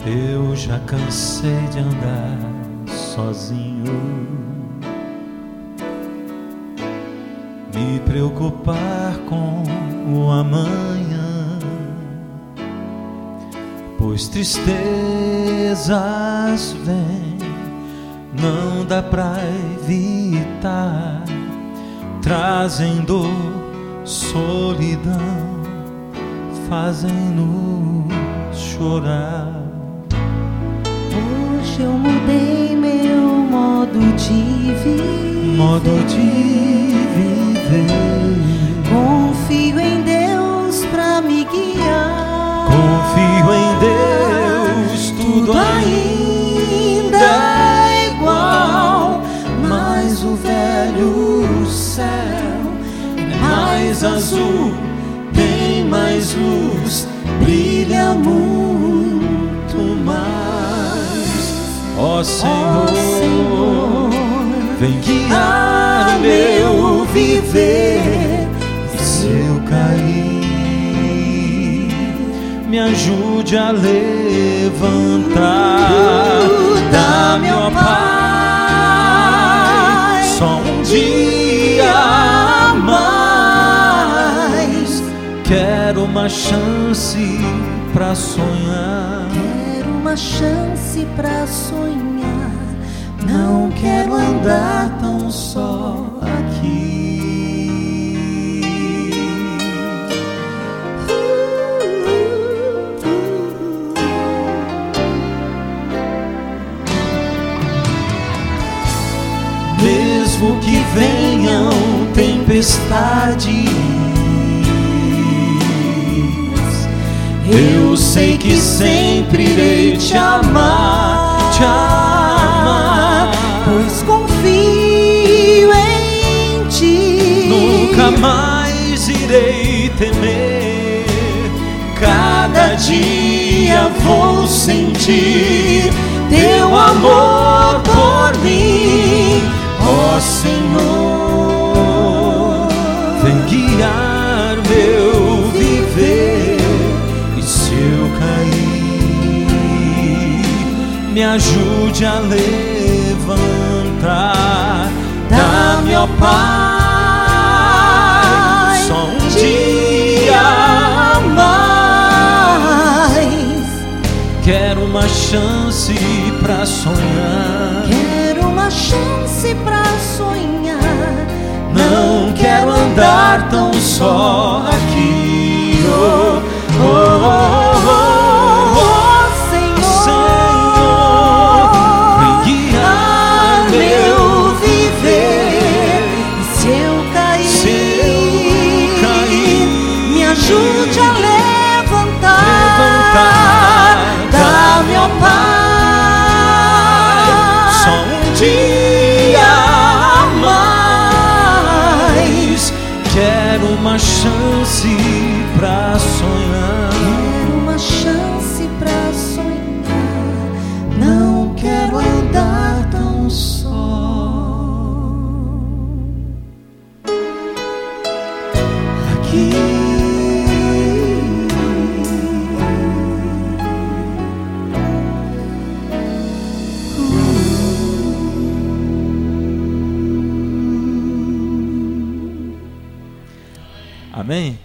Eu já cansei de andar sozinho, me preocupar com o amanhã, pois tristezas vêm, não dá pra evitar, trazem dor, solidão, fazem-nos chorar. Hoje eu mudei meu modo de viver. Confio em Deus pra me guiar. Confio em Deus, tudo ainda é igual, mas o velho céu é mais azul, tem mais luz, brilha muito mais. Ó Senhor, vem guiar meu viver. E se eu cair, me ajude a levantar. Dá-me, ó Pai, só um dia a mais. Quero uma chance pra sonhar. Quero uma chance pra sonhar. Não quero andar tão só aqui. Mesmo que venham tempestades, eu sei que sempre irei te amar, pois confio em ti. Nunca mais irei temer. Cada dia vou sentir teu amor por mim, ó Senhor. Vem guiar meu viver. E se eu cair, me ajude a levantar. Dá-me, ó Pai, só um dia a mais. Quero uma chance pra sonhar. Quero uma chance pra sonhar. Não quero andar tão só aqui. Oh, oh, oh, oh, oh. Senhor, vem guiar meu viver. E se eu cair, me ajude a levantar. Dá-me, ó Pai, só um dia a mais. Quero uma chance pra sonhar. Quero uma chance pra sonhar. Não quero andar tão só aqui. Amém?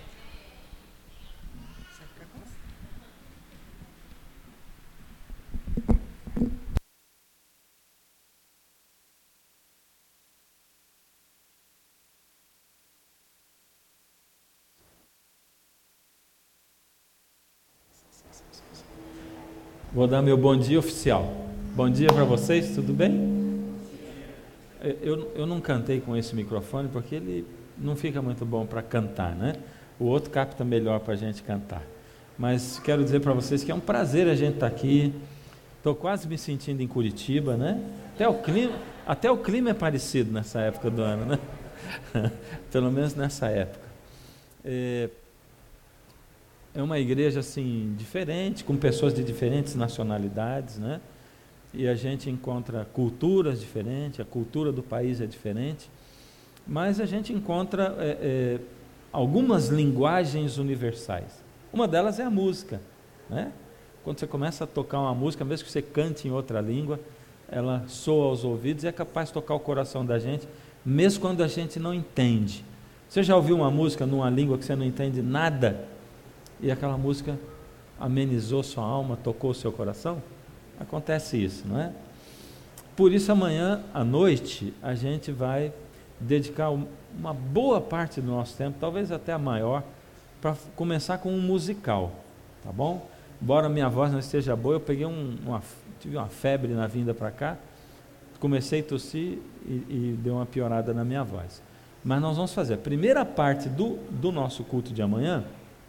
Vou dar meu bom dia oficial. Bom dia para vocês, tudo bem? Eu não cantei com esse microfone porque ele não fica muito bom para cantar, né? O outro capta melhor para a gente cantar. Mas quero dizer para vocês que é um prazer a gente estar aqui. Estou quase me sentindo em Curitiba, né? Até o clima é parecido nessa época do ano, né? Pelo menos nessa época. É uma igreja assim diferente, com pessoas de diferentes nacionalidades, né? E a gente encontra culturas diferentes, a cultura do país é diferente, mas a gente encontra algumas linguagens universais. Uma delas é a música, né? quando você começa a tocar uma música, mesmo que você cante em outra língua, ela soa aos ouvidos e é capaz de tocar o coração da gente, mesmo quando a gente não entende. Você já ouviu uma música numa língua que você não entende nada, e aquela música amenizou sua alma, tocou o seu coração? Acontece isso, não é? Por isso, amanhã à noite, a gente vai dedicar uma boa parte do nosso tempo, talvez até a maior, para começar com um musical, tá bom? Embora minha voz não esteja boa, eu peguei tive uma febre na vinda para cá, comecei a tossir e deu uma piorada na minha voz. Mas nós vamos fazer a primeira parte do nosso culto de amanhã,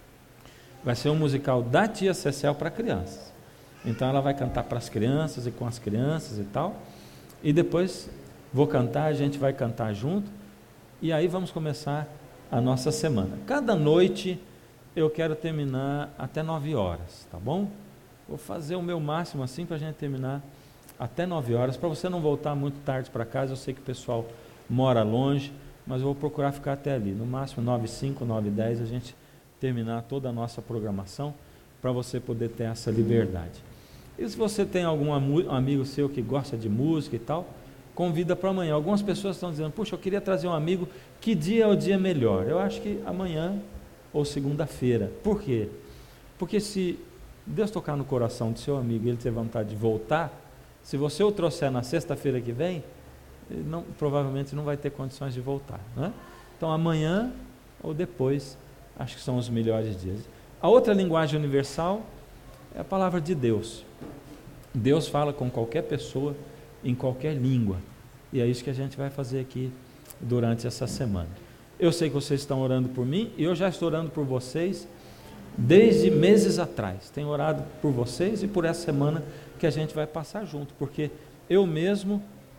vai ser um musical da tia Cecel para crianças. Então ela vai cantar para as crianças e com as crianças e tal, e depois vou cantar, a gente vai cantar junto, e aí vamos começar a nossa semana. Cada noite eu quero terminar até 9 horas, tá bom? Vou fazer o meu máximo assim para a gente terminar até 9 horas, para você não voltar muito tarde para casa. Eu sei que o pessoal mora longe, mas eu vou procurar ficar até ali, no máximo 9h05, 9h10, a gente terminar toda a nossa programação, para você poder ter essa liberdade. E se você tem algum amigo seu que gosta de música e tal, convida para amanhã. Algumas pessoas estão dizendo, puxa, eu queria trazer um amigo, que dia é o dia melhor? Eu acho que amanhã ou segunda-feira. Por quê? Porque se Deus tocar no coração do seu amigo e ele ter vontade de voltar, se você o trouxer na sexta-feira que vem, ele provavelmente não vai ter condições de voltar, né? Então amanhã ou depois, acho que são os melhores dias. A outra linguagem universal é a palavra de Deus. Deus fala com qualquer pessoa, em qualquer língua, e é isso que a gente vai fazer aqui durante essa semana. Eu sei que vocês estão orando por mim, e eu já estou orando por vocês desde meses atrás. Tenho orado por vocês e por essa semana que a gente vai passar junto, porque eu mesmo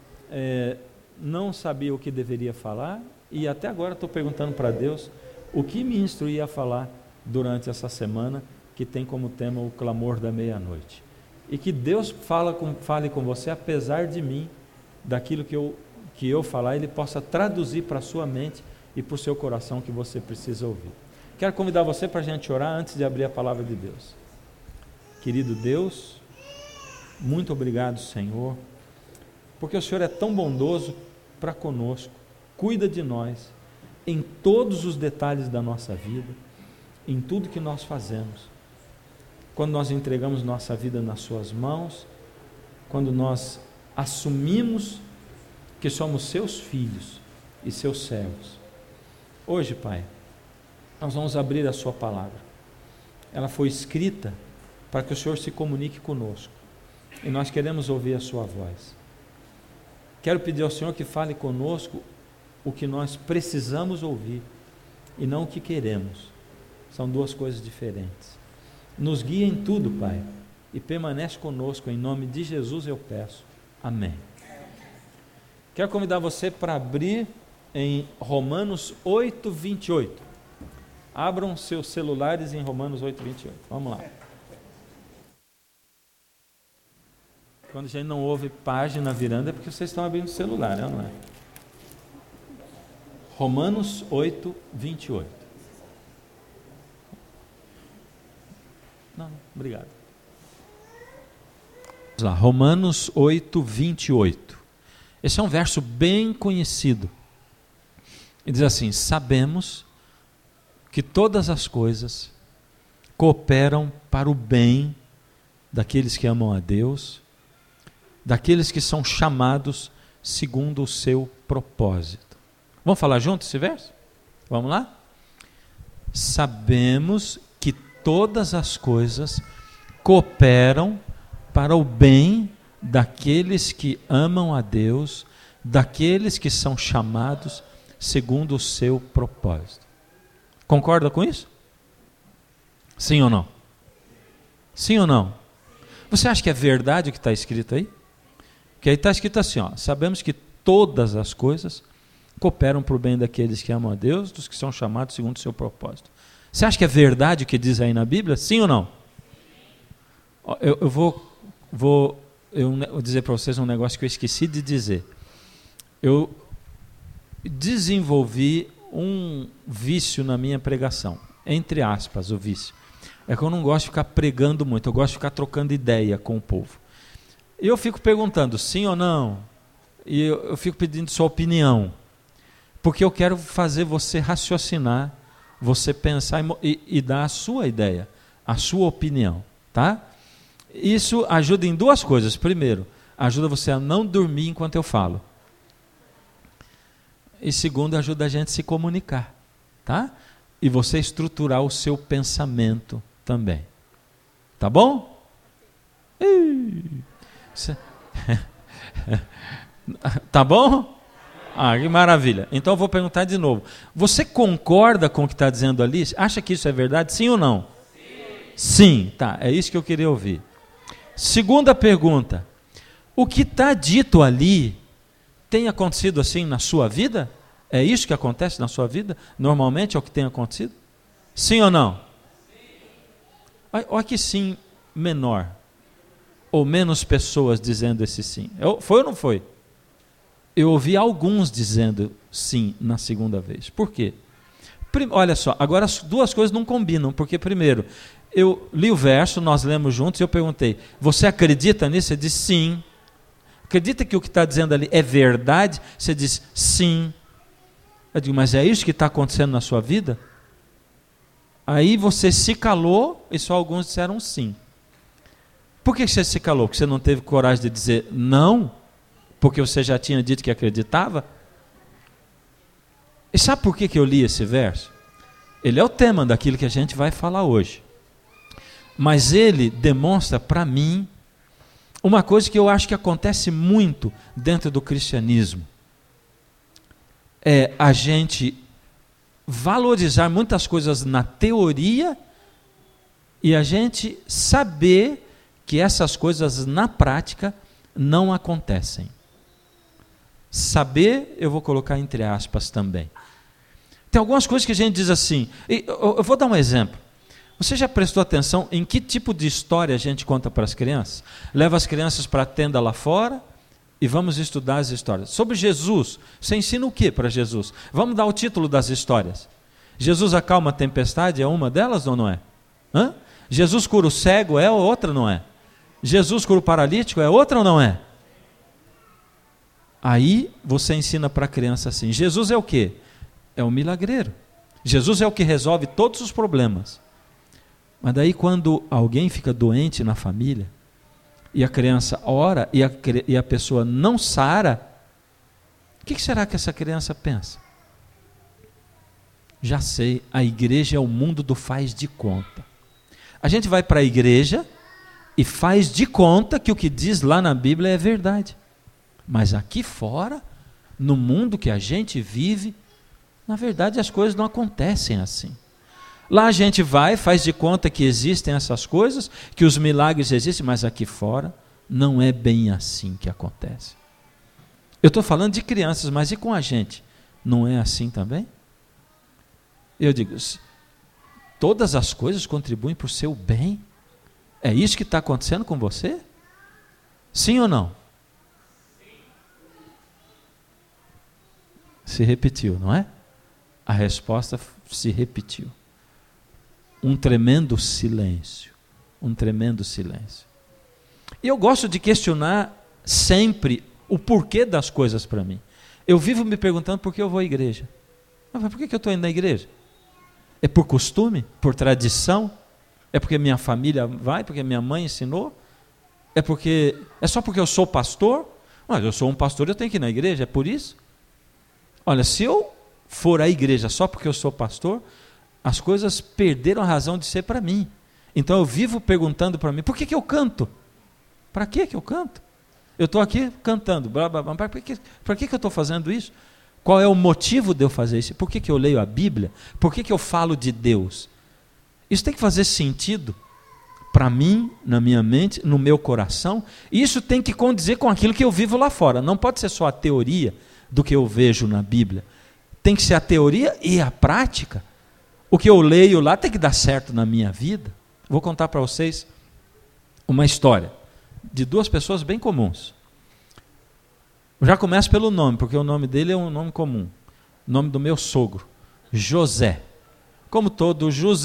não sabia o que deveria falar, e até agora estou perguntando para Deus o que me instruía a falar durante essa semana, que tem como tema o clamor da meia-noite. E que Deus fale com você, apesar de mim, daquilo que eu falar, Ele possa traduzir para a sua mente e para o seu coração que você precisa ouvir. Quero convidar você para a gente orar antes de abrir a palavra de Deus. Querido Deus, muito obrigado, Senhor, porque o Senhor é tão bondoso para conosco, cuida de nós em todos os detalhes da nossa vida, em tudo que nós fazemos. Quando nós entregamos nossa vida nas suas mãos, quando nós assumimos que somos seus filhos e seus servos. Hoje, Pai, nós vamos abrir a sua palavra. Ela foi escrita para que o Senhor se comunique conosco, e nós queremos ouvir a sua voz. Quero pedir ao Senhor que fale conosco o que nós precisamos ouvir e não o que queremos. São duas coisas diferentes. Nos guia em tudo, Pai, e permanece conosco, em nome de Jesus eu peço. Amém. Quero convidar você para abrir em Romanos 8, 28. Abram seus celulares em Romanos 8, 28. Vamos lá. Quando a gente não ouve página virando, é porque vocês estão abrindo o celular, não é? Romanos 8, 28. Não, obrigado. Vamos lá, Romanos 8, 28. Esse é um verso bem conhecido. E diz assim: sabemos que todas as coisas cooperam para o bem daqueles que amam a Deus, daqueles que são chamados segundo o seu propósito. Vamos falar junto esse verso? Vamos lá? Sabemos que todas as coisas cooperam para o bem daqueles que amam a Deus, daqueles que são chamados segundo o seu propósito. Concorda com isso? Sim ou não? Sim ou não? Você acha que é verdade o que está escrito aí? Que aí está escrito assim, ó: sabemos que todas as coisas cooperam para o bem daqueles que amam a Deus, dos que são chamados segundo o seu propósito. Você acha que é verdade o que diz aí na Bíblia? Sim ou não? Eu vou dizer para vocês um negócio que eu esqueci de dizer. Eu desenvolvi um vício na minha pregação, entre aspas, o vício. É que eu não gosto de ficar pregando muito, eu gosto de ficar trocando ideia com o povo. E eu fico perguntando sim ou não, e eu fico pedindo sua opinião, porque eu quero fazer você raciocinar, você pensar e dar a sua ideia, a sua opinião, tá? Isso ajuda em duas coisas. Primeiro, ajuda você a não dormir enquanto eu falo. E segundo, ajuda a gente a se comunicar, tá? E você estruturar o seu pensamento também. Tá bom? Tá bom? Ah, que maravilha. Então eu vou perguntar de novo. Você concorda com o que está dizendo ali? Acha que isso é verdade? Sim ou não? Sim, tá. É isso que eu queria ouvir. Segunda pergunta. O que está dito ali tem acontecido assim na sua vida? É isso que acontece na sua vida? Normalmente é o que tem acontecido? Sim ou não? Olha que sim menor. Ou menos pessoas dizendo esse sim. Foi ou não foi? Eu ouvi alguns dizendo sim na segunda vez. Por quê? Olha só, agora as duas coisas não combinam, porque primeiro, eu li o verso, nós lemos juntos, e eu perguntei, você acredita nisso? Você disse sim. Acredita que o que está dizendo ali é verdade? Você diz sim. Eu digo, mas é isso que está acontecendo na sua vida? Aí você se calou e só alguns disseram sim. Por que você se calou? Porque você não teve coragem de dizer não? Porque você já tinha dito que acreditava? E sabe por que eu li esse verso? Ele é o tema daquilo que a gente vai falar hoje. Mas ele demonstra para mim uma coisa que eu acho que acontece muito dentro do cristianismo. É a gente valorizar muitas coisas na teoria e a gente saber que essas coisas na prática não acontecem. Saber, eu vou colocar entre aspas também. Tem algumas coisas que a gente diz assim, eu vou dar um exemplo. Você já prestou atenção em que tipo de história a gente conta para as crianças? Leva as crianças para a tenda lá fora e vamos estudar as histórias. Sobre Jesus, você ensina o que para Jesus? Vamos dar o título das histórias. Jesus acalma a tempestade, é uma delas ou não é? Jesus cura o cego, é ou outra não é? Jesus cura o paralítico, é outra ou não é? Aí você ensina para a criança assim, Jesus é o quê? É o milagreiro. Jesus é o que resolve todos os problemas. Mas daí quando alguém fica doente na família, e a criança ora, e a pessoa não sara, o que será que essa criança pensa? Já sei, a igreja é o mundo do faz de conta. A gente vai para a igreja e faz de conta que o que diz lá na Bíblia é verdade. Mas aqui fora, no mundo que a gente vive, na verdade as coisas não acontecem assim. Lá a gente vai, faz de conta que existem essas coisas, que os milagres existem, mas aqui fora não é bem assim que acontece. Eu estou falando de crianças, mas e com a gente? Não é assim também? Eu digo, todas as coisas contribuem para o seu bem? É isso que está acontecendo com você? Sim ou não? Se repetiu, não é? A resposta se repetiu. Um tremendo silêncio. Um tremendo silêncio. E eu gosto de questionar sempre o porquê das coisas para mim. Eu vivo me perguntando por que eu vou à igreja. Mas por que eu estou indo na igreja? É por costume? Por tradição? É porque minha família vai? Porque minha mãe ensinou? É só porque eu sou pastor? Mas eu sou um pastor, eu tenho que ir na igreja, é por isso? Olha, se eu for à igreja só porque eu sou pastor, as coisas perderam a razão de ser para mim. Então eu vivo perguntando para mim, por que eu canto? Para que eu canto? Eu estou aqui cantando, blá, blá, blá, para que eu estou fazendo isso? Qual é o motivo de eu fazer isso? Por que eu leio a Bíblia? Por que eu falo de Deus? Isso tem que fazer sentido para mim, na minha mente, no meu coração, e isso tem que condizer com aquilo que eu vivo lá fora. Não pode ser só a teoria do que eu vejo na Bíblia. Tem que ser a teoria e a prática. O que eu leio lá tem que dar certo na minha vida. Vou contar para vocês uma história de duas pessoas bem comuns. Eu já começo pelo nome, porque o nome dele é um nome comum. O nome do meu sogro, José. Como todo José,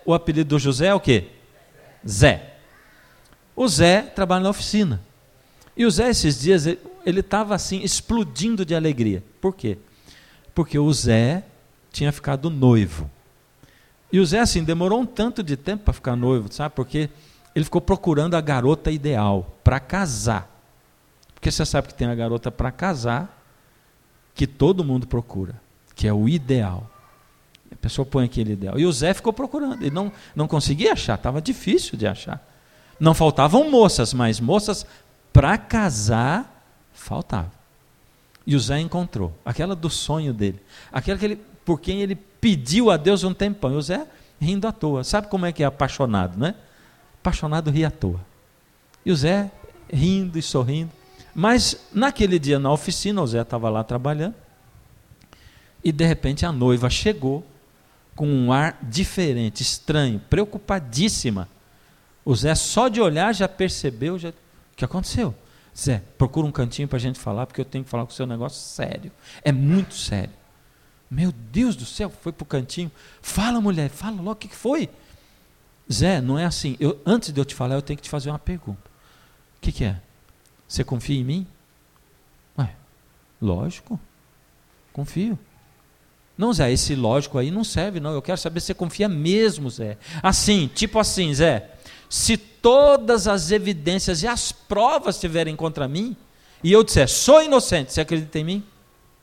o apelido do José é o quê? Zé. O Zé trabalha na oficina. E o Zé, esses dias, ele estava assim, explodindo de alegria. Por quê? Porque o Zé tinha ficado noivo. E o Zé, assim, demorou um tanto de tempo para ficar noivo, sabe? Porque ele ficou procurando a garota ideal para casar. Porque você sabe que tem a garota para casar que todo mundo procura, que é o ideal. A pessoa põe aquele ideal. E o Zé ficou procurando. Ele não conseguia achar, estava difícil de achar. Não faltavam moças, mas moças para casar faltavam. E o Zé encontrou aquela do sonho dele, aquela por quem ele pediu a Deus um tempão. E o Zé rindo à toa. Sabe como é que é apaixonado, né? Apaixonado ri à toa. E o Zé rindo e sorrindo. Mas naquele dia na oficina, o Zé estava lá trabalhando, e de repente a noiva chegou com um ar diferente, estranho, preocupadíssima. O Zé só de olhar já percebeu, o que aconteceu? Zé, procura um cantinho para a gente falar, porque eu tenho que falar com o seu negócio sério, é muito sério. Meu Deus do céu, foi para o cantinho. Fala, mulher, fala logo, o que foi? Zé, não é assim, antes de eu te falar, eu tenho que te fazer uma pergunta. O que é? Você confia em mim? Ué, lógico, confio. Não, Zé, esse lógico aí não serve, não. Eu quero saber se você confia mesmo, Zé. Assim, tipo assim, Zé, se todas as evidências e as provas estiverem contra mim, e eu disser, sou inocente, você acredita em mim?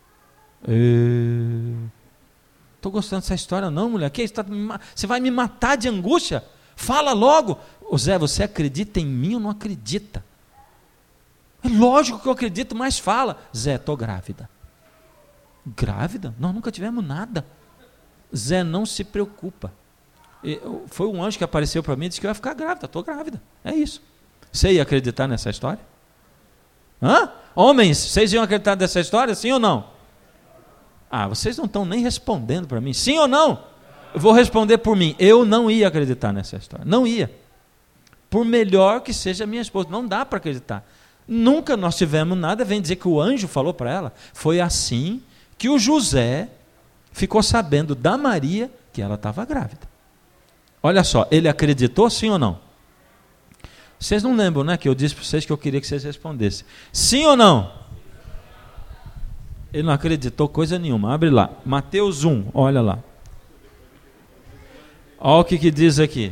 Estou gostando dessa história não, mulher. Que você vai me matar de angústia? Fala logo. Zé, você acredita em mim ou não acredita? É lógico que eu acredito, mas fala. Zé, estou grávida. Grávida? Nós nunca tivemos nada. Zé, não se preocupa. Foi um anjo que apareceu para mim e disse que eu ia ficar grávida. Estou grávida. É isso. Você ia acreditar nessa história? Hã? Homens, vocês iam acreditar nessa história? Sim ou não? Vocês não estão nem respondendo para mim. Sim ou não? Eu vou responder por mim. Eu não ia acreditar nessa história. Não ia. Por melhor que seja minha esposa. Não dá para acreditar. Nunca nós tivemos nada. Vem dizer que o anjo falou para ela. Foi assim que o José ficou sabendo da Maria que ela estava grávida. Olha só, ele acreditou sim ou não? Vocês não lembram, né, que eu disse para vocês que eu queria que vocês respondessem. Sim ou não? Ele não acreditou coisa nenhuma. Abre lá, Mateus 1, olha lá. Olha o que diz aqui.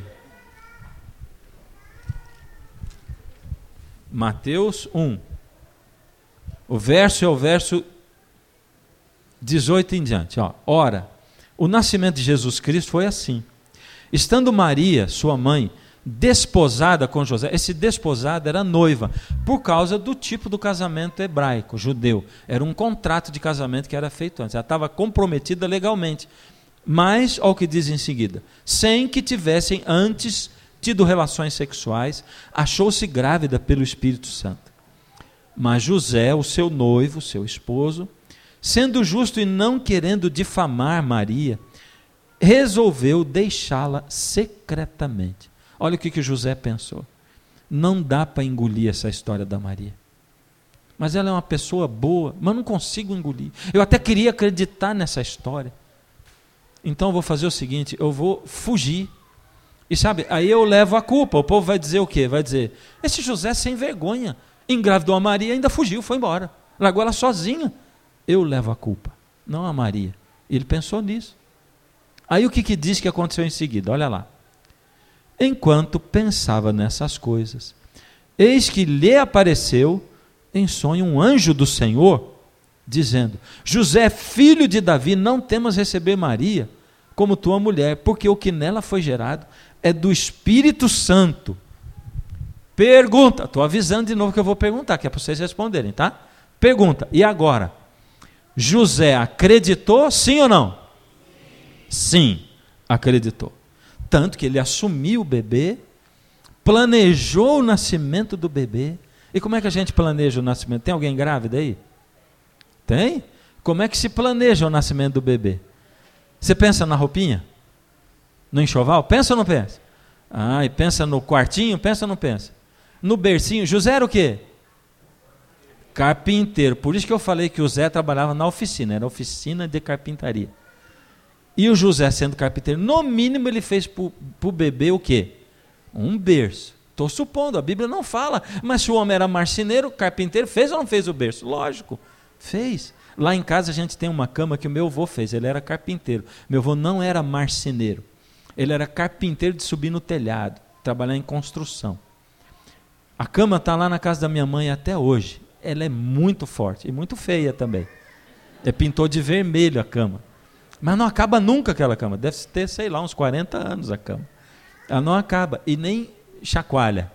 Mateus 1. O verso é o verso 18 em diante. Ora, o nascimento de Jesus Cristo foi assim. Estando Maria, sua mãe, desposada com José, esse desposado era noiva, por causa do tipo do casamento hebraico, judeu. Era um contrato de casamento que era feito antes. Ela estava comprometida legalmente. Mas, olha o que diz em seguida, sem que tivessem antes tido relações sexuais, achou-se grávida pelo Espírito Santo. Mas José, o seu noivo, seu esposo, sendo justo e não querendo difamar Maria, resolveu deixá-la secretamente. Olha o que José pensou. Não dá para engolir essa história da Maria. Mas ela é uma pessoa boa, mas não consigo engolir. Eu até queria acreditar nessa história. Então eu vou fazer o seguinte, eu vou fugir. E sabe, aí eu levo a culpa. O povo vai dizer o quê? Vai dizer, esse José sem vergonha, engravidou a Maria e ainda fugiu, foi embora. Largou ela sozinha. Eu levo a culpa, não a Maria. Ele pensou nisso. Aí o que diz que aconteceu em seguida? Olha lá. Enquanto pensava nessas coisas, eis que lhe apareceu em sonho um anjo do Senhor, dizendo, José, filho de Davi, não temas receber Maria como tua mulher, porque o que nela foi gerado é do Espírito Santo. Pergunta, estou avisando de novo que eu vou perguntar, que é para vocês responderem, tá? Pergunta, e agora? José acreditou, sim ou não? Sim, acreditou. Tanto que ele assumiu o bebê, planejou o nascimento do bebê. E como é que a gente planeja o nascimento? Tem alguém grávida aí? Tem? Como é que se planeja o nascimento do bebê? Você pensa na roupinha? No enxoval? Pensa ou não pensa? E pensa no quartinho? Pensa ou não pensa? No bercinho? José era o quê? Carpinteiro. Por isso que eu falei que o Zé trabalhava na oficina, era oficina de carpintaria. E o José, sendo carpinteiro, no mínimo ele fez para o bebê o quê? Um berço. Estou supondo, a Bíblia não fala, mas se o homem era marceneiro, carpinteiro, fez ou não fez o berço? Lógico, fez. Lá em casa a gente tem uma cama que o meu avô fez, ele era carpinteiro. Meu avô não era marceneiro, ele era carpinteiro de subir no telhado, trabalhar em construção. A cama está lá na casa da minha mãe até hoje. Ela é muito forte e muito feia também. Pintou de vermelho a cama. Mas não acaba nunca aquela cama. Deve ter, sei lá, uns 40 anos a cama. Ela não acaba e nem chacoalha.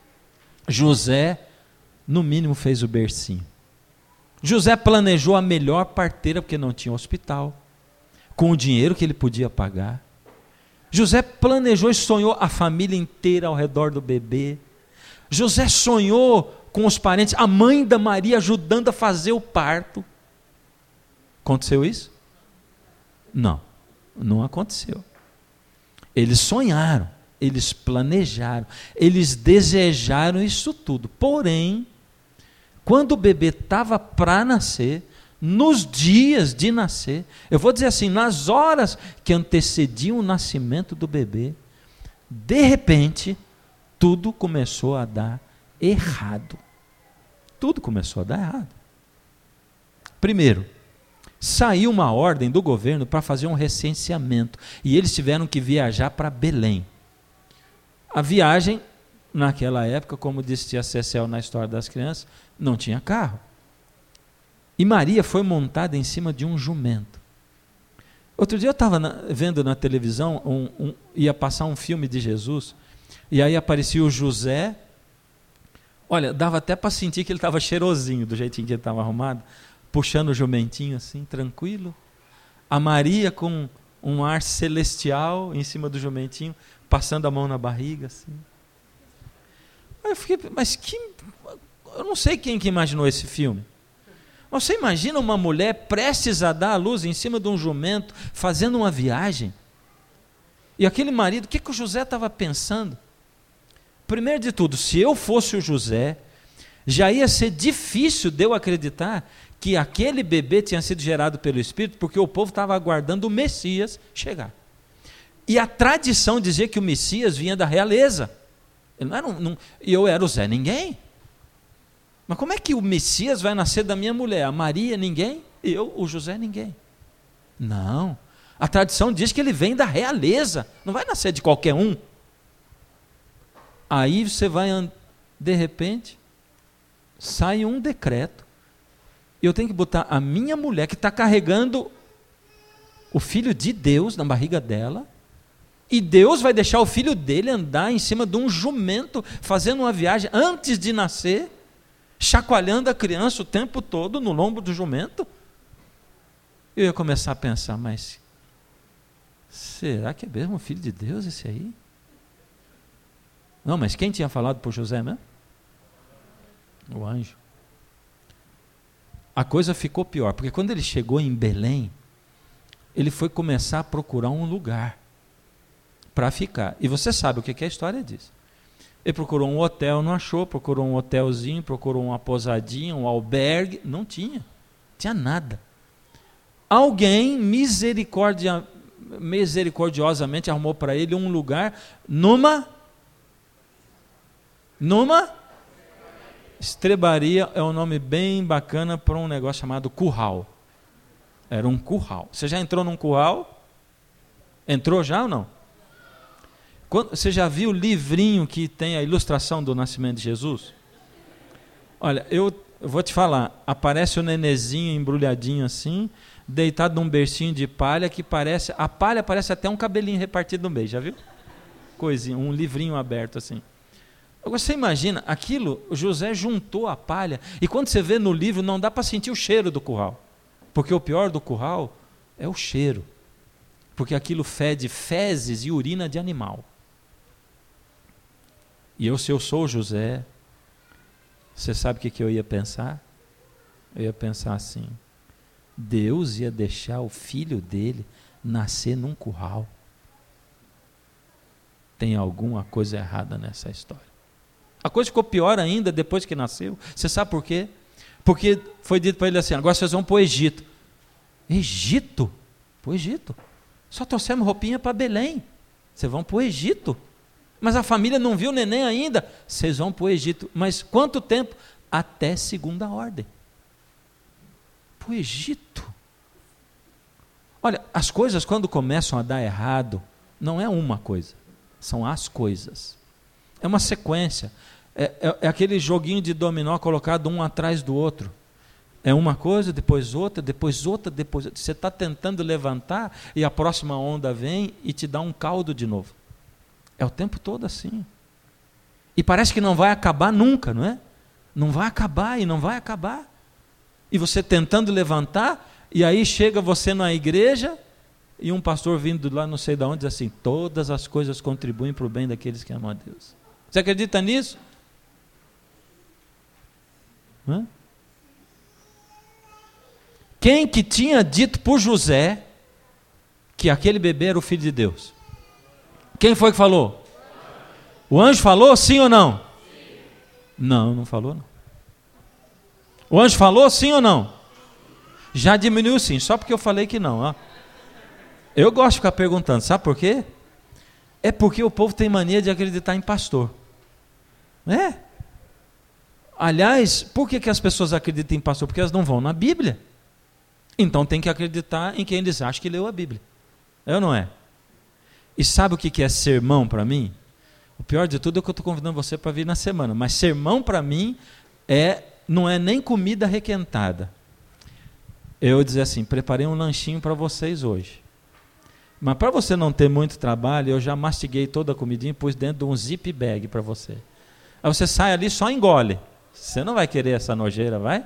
José, no mínimo, fez o bercinho. José planejou a melhor parteira, porque não tinha hospital, com o dinheiro que ele podia pagar. José planejou e sonhou a família inteira ao redor do bebê. José sonhou com os parentes, a mãe da Maria ajudando a fazer o parto. Aconteceu isso? Não, não aconteceu. Eles sonharam, eles planejaram, eles desejaram isso tudo. Porém, quando o bebê estava para nascer, nos dias de nascer, eu vou dizer assim, nas horas que antecediam o nascimento do bebê, de repente, tudo começou a dar errado. Tudo começou a dar errado. Primeiro, saiu uma ordem do governo para fazer um recenseamento, e eles tiveram que viajar para Belém. A viagem, naquela época, como disse tia Cecel na história das crianças, não tinha carro. E Maria foi montada em cima de um jumento. Outro dia eu estava vendo na televisão, ia passar um filme de Jesus, e aí aparecia o José. Olha, dava até para sentir que ele estava cheirosinho, do jeitinho que ele estava arrumado, puxando o jumentinho assim, tranquilo. A Maria com um ar celestial em cima do jumentinho, passando a mão na barriga assim. Aí eu fiquei, eu não sei quem que imaginou esse filme. Você imagina uma mulher prestes a dar à luz em cima de um jumento, fazendo uma viagem? E aquele marido, o que o José estava pensando? Primeiro de tudo, se eu fosse o José, já ia ser difícil de eu acreditar que aquele bebê tinha sido gerado pelo Espírito, porque o povo estava aguardando o Messias chegar. E a tradição dizia que o Messias vinha da realeza. Ele não era e eu era o Zé Ninguém. Mas como é que o Messias vai nascer da minha mulher? A Maria ninguém, eu, o José ninguém. Não, a tradição diz que ele vem da realeza, não vai nascer de qualquer um. Aí você vai, de repente, sai um decreto, e eu tenho que botar a minha mulher, que está carregando o filho de Deus na barriga dela, e Deus vai deixar o filho dele andar em cima de um jumento, fazendo uma viagem antes de nascer, chacoalhando a criança o tempo todo no lombo do jumento. Eu ia começar a pensar, mas será que é mesmo o filho de Deus esse aí? Não, mas quem tinha falado por José mesmo? O anjo. A coisa ficou pior, porque quando ele chegou em Belém, ele foi começar a procurar um lugar para ficar. E você sabe o que a história diz. Ele procurou um hotel, não achou, procurou um hotelzinho, procurou uma pousadinha, um albergue, não tinha nada. Alguém misericordiosamente arrumou para ele um lugar numa estrebaria, é um nome bem bacana para um negócio chamado curral. Era um curral. Você já entrou num curral? Entrou já ou não? Você já viu o livrinho que tem a ilustração do nascimento de Jesus? Olha, eu vou te falar, aparece o nenezinho embrulhadinho assim, deitado num bercinho de palha, que parece, a palha parece até um cabelinho repartido no meio, já viu? Coisinha, um livrinho aberto assim. Agora você imagina, aquilo, José juntou a palha, e quando você vê no livro, não dá para sentir o cheiro do curral, porque o pior do curral é o cheiro, porque aquilo fede fezes e urina de animal. E eu, se eu sou José, você sabe o que eu ia pensar? Eu ia pensar assim, Deus ia deixar o filho dele nascer num curral. Tem alguma coisa errada nessa história. A coisa ficou pior ainda depois que nasceu. Você sabe por quê? Porque foi dito para ele assim, agora vocês vão para o Egito. Egito? Para o Egito? Só trouxemos roupinha para Belém. Vocês vão para o Egito. Mas a família não viu o neném ainda. Vocês vão para o Egito. Mas quanto tempo? Até segunda ordem. Para o Egito. Olha, as coisas quando começam a dar errado, não é uma coisa, são as coisas. É uma sequência. É aquele joguinho de dominó colocado um atrás do outro. É uma coisa, depois outra, depois outra, depois outra. Você está tentando levantar e a próxima onda vem e te dá um caldo de novo. É o tempo todo assim. E parece que não vai acabar nunca, não é? Não vai acabar e não vai acabar. E você tentando levantar, e aí chega você na igreja, e um pastor vindo lá não sei de onde diz assim, todas as coisas contribuem para o bem daqueles que amam a Deus. Você acredita nisso? Hã? Quem que tinha dito por José que aquele bebê era o filho de Deus? Quem foi que falou? O anjo falou, sim ou não? Sim. Não falou não. O anjo falou, sim ou não? Já diminuiu sim, só porque eu falei que não. Ó. Eu gosto de ficar perguntando, sabe por quê? É porque o povo tem mania de acreditar em pastor. Aliás, por que as pessoas acreditam em pastor? Porque elas não vão na Bíblia. Então tem que acreditar em quem eles acham que leu a Bíblia. É ou não é? E sabe o que é sermão para mim? O pior de tudo é que eu estou convidando você para vir na semana. Mas sermão para mim não é nem comida requentada. Eu dizer assim, preparei um lanchinho para vocês hoje. Mas para você não ter muito trabalho, eu já mastiguei toda a comidinha e pus dentro de um zip bag para você. Aí você sai ali e só engole. Você não vai querer essa nojeira, vai?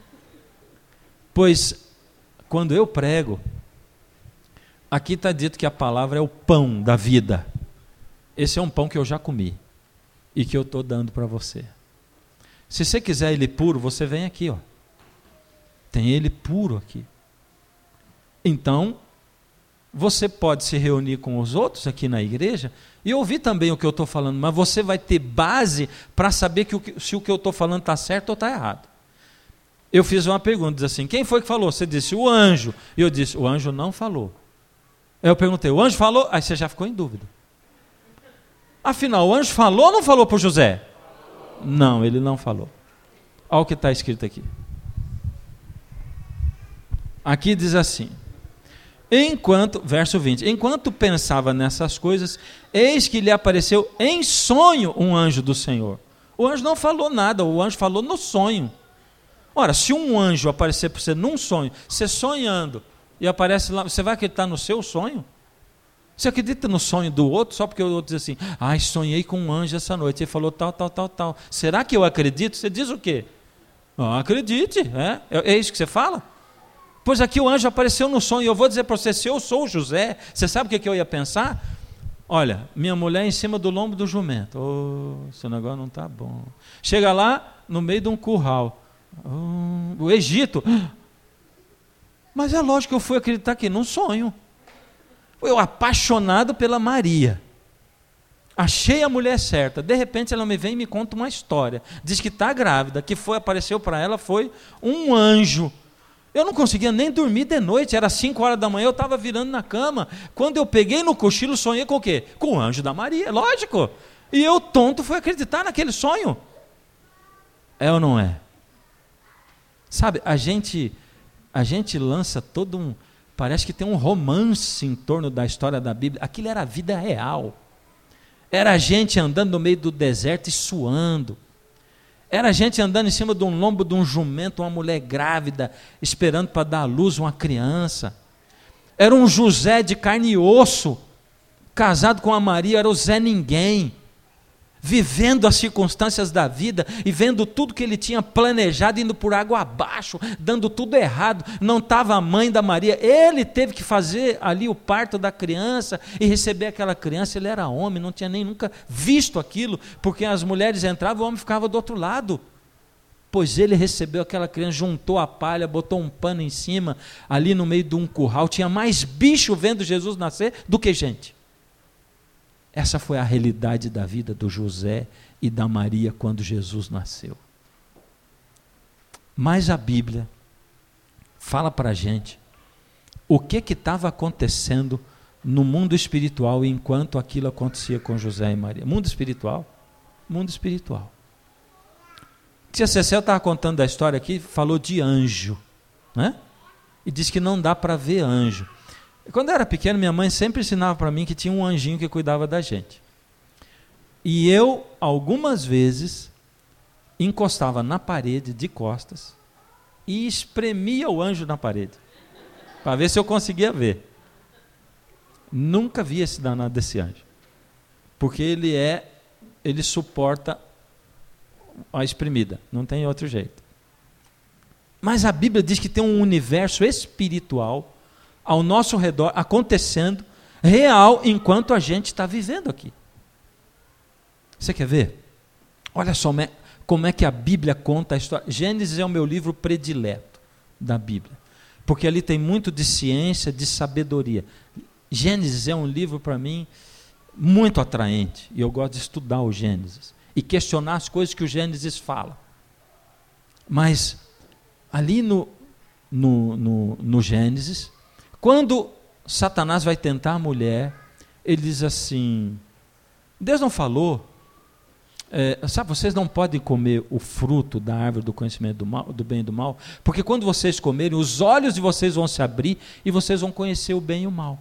Pois, quando eu prego, aqui está dito que a palavra é o pão da vida. Esse é um pão que eu já comi e que eu estou dando para você. Se você quiser ele puro, você vem aqui, ó. Tem ele puro aqui. Então, você pode se reunir com os outros aqui na igreja e ouvir também o que eu estou falando, mas você vai ter base para saber se o que eu estou falando está certo ou está errado. Eu fiz uma pergunta, diz assim, quem foi que falou? Você disse, o anjo. E eu disse, o anjo não falou. Aí eu perguntei, o anjo falou? Aí você já ficou em dúvida. Afinal, o anjo falou ou não falou para o José? Não, ele não falou. Olha o que está escrito aqui. Aqui diz assim, verso 20, enquanto pensava nessas coisas, eis que lhe apareceu em sonho um anjo do Senhor. O anjo não falou nada, o anjo falou no sonho. Ora, se um anjo aparecer para você num sonho, você sonhando, e aparece lá, você vai acreditar no seu sonho? Você acredita no sonho do outro, só porque o outro diz assim, sonhei com um anjo essa noite, ele falou tal. Será que eu acredito? Você diz o quê? Acredite, é isso que você fala? Pois aqui o anjo apareceu no sonho, e eu vou dizer para você, se eu sou o José, você sabe o que eu ia pensar? Olha, minha mulher em cima do lombo do jumento, esse negócio não está bom. Chega lá, no meio de um curral, o Egito, mas é lógico que eu fui acreditar aqui, num sonho. Eu apaixonado pela Maria, achei a mulher certa, de repente ela me vem e me conta uma história, diz que está grávida, que apareceu para ela, foi um anjo. Eu não conseguia nem dormir de noite, era 5 horas da manhã, eu estava virando na cama, quando eu peguei no cochilo, sonhei com o quê? Com o anjo da Maria, lógico, e eu tonto fui acreditar naquele sonho. É ou não é? Sabe, a gente lança todo parece que tem um romance em torno da história da Bíblia. Aquilo era a vida real. Era a gente andando no meio do deserto e suando. Era a gente andando em cima de um lombo de um jumento, uma mulher grávida, esperando para dar à luz uma criança. Era um José de carne e osso, casado com a Maria, era o Zé Ninguém, vivendo as circunstâncias da vida e vendo tudo que ele tinha planejado, indo por água abaixo, dando tudo errado. Não estava a mãe da Maria, ele teve que fazer ali o parto da criança e receber aquela criança. Ele era homem, não tinha nem nunca visto aquilo, porque as mulheres entravam, o homem ficava do outro lado. Pois ele recebeu aquela criança, juntou a palha, botou um pano em cima, ali no meio de um curral, tinha mais bicho vendo Jesus nascer do que gente. Essa foi a realidade da vida do José e da Maria quando Jesus nasceu. Mas a Bíblia fala para a gente o que estava acontecendo no mundo espiritual enquanto aquilo acontecia com José e Maria. Mundo espiritual? Mundo espiritual. Tia Cecel estava contando a história aqui, falou de anjo, né? E disse que não dá para ver anjo. Quando eu era pequeno, minha mãe sempre ensinava para mim que tinha um anjinho que cuidava da gente. E eu, algumas vezes, encostava na parede de costas e espremia o anjo na parede, para ver se eu conseguia ver. Nunca vi esse danado desse anjo, porque ele suporta a espremida, não tem outro jeito. Mas a Bíblia diz que tem um universo espiritual ao nosso redor, acontecendo, real, enquanto a gente está vivendo aqui. Você quer ver? Olha só como é que a Bíblia conta a história. Gênesis é o meu livro predileto da Bíblia, porque ali tem muito de ciência, de sabedoria. Gênesis é um livro para mim muito atraente, e eu gosto de estudar o Gênesis e questionar as coisas que o Gênesis fala. Mas ali no Gênesis, quando Satanás vai tentar a mulher, ele diz assim: Deus não falou, sabe, vocês não podem comer o fruto da árvore do conhecimento do bem e do mal, porque quando vocês comerem, os olhos de vocês vão se abrir e vocês vão conhecer o bem e o mal.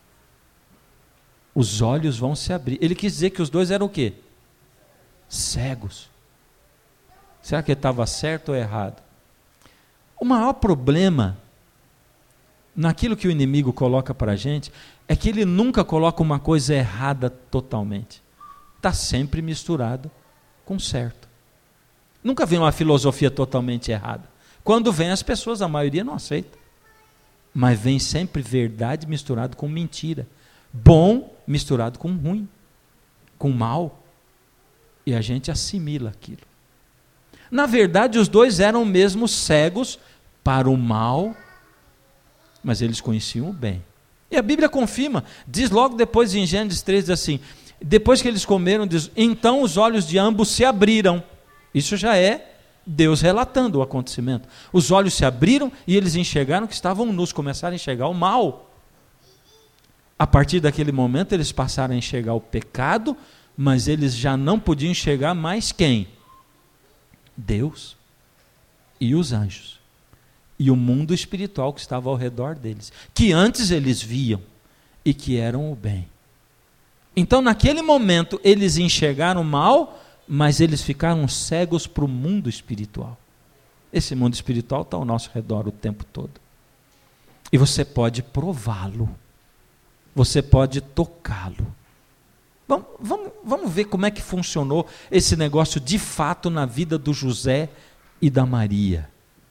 Os olhos vão se abrir. Ele quis dizer que os dois eram o quê? Cegos. Será que ele estava certo ou errado? O maior problema naquilo que o inimigo coloca para a gente é que ele nunca coloca uma coisa errada totalmente. Está sempre misturado com certo. Nunca vem uma filosofia totalmente errada. Quando vem, as pessoas, a maioria não aceita. Mas vem sempre verdade misturado com mentira. Bom misturado com ruim, com mal. E a gente assimila aquilo. Na verdade, os dois eram mesmo cegos para o mal, mas eles conheciam o bem. E a Bíblia confirma, diz logo depois em Gênesis 3, diz assim: depois que eles comeram, diz, então os olhos de ambos se abriram. Isso já é Deus relatando o acontecimento. Os olhos se abriram e eles enxergaram que estavam nus, começaram a enxergar o mal. A partir daquele momento eles passaram a enxergar o pecado, mas eles já não podiam enxergar mais quem? Deus e os anjos. E o mundo espiritual que estava ao redor deles, que antes eles viam e que eram o bem. Então naquele momento eles enxergaram o mal, mas eles ficaram cegos para o mundo espiritual. Esse mundo espiritual está ao nosso redor o tempo todo. E você pode prová-lo. Você pode tocá-lo. Vamos ver como é que funcionou esse negócio de fato na vida do José e da Maria.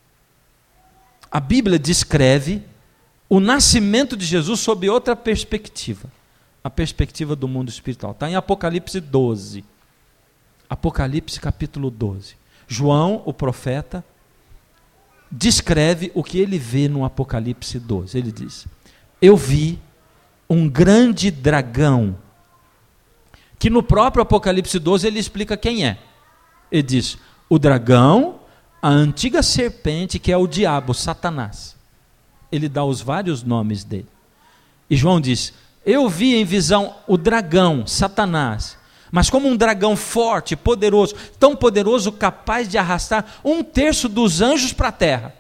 A Bíblia descreve o nascimento de Jesus sob outra perspectiva. A perspectiva do mundo espiritual. Está em Apocalipse 12. Apocalipse capítulo 12. João, o profeta, descreve o que ele vê no Apocalipse 12. Ele diz: eu vi um grande dragão, que no próprio Apocalipse 12 ele explica quem é. Ele diz: o dragão, a antiga serpente, que é o diabo, Satanás. Ele dá os vários nomes dele. E João diz: eu vi em visão o dragão, Satanás, mas como um dragão forte, poderoso, tão poderoso, capaz de arrastar 1/3 dos anjos para a terra.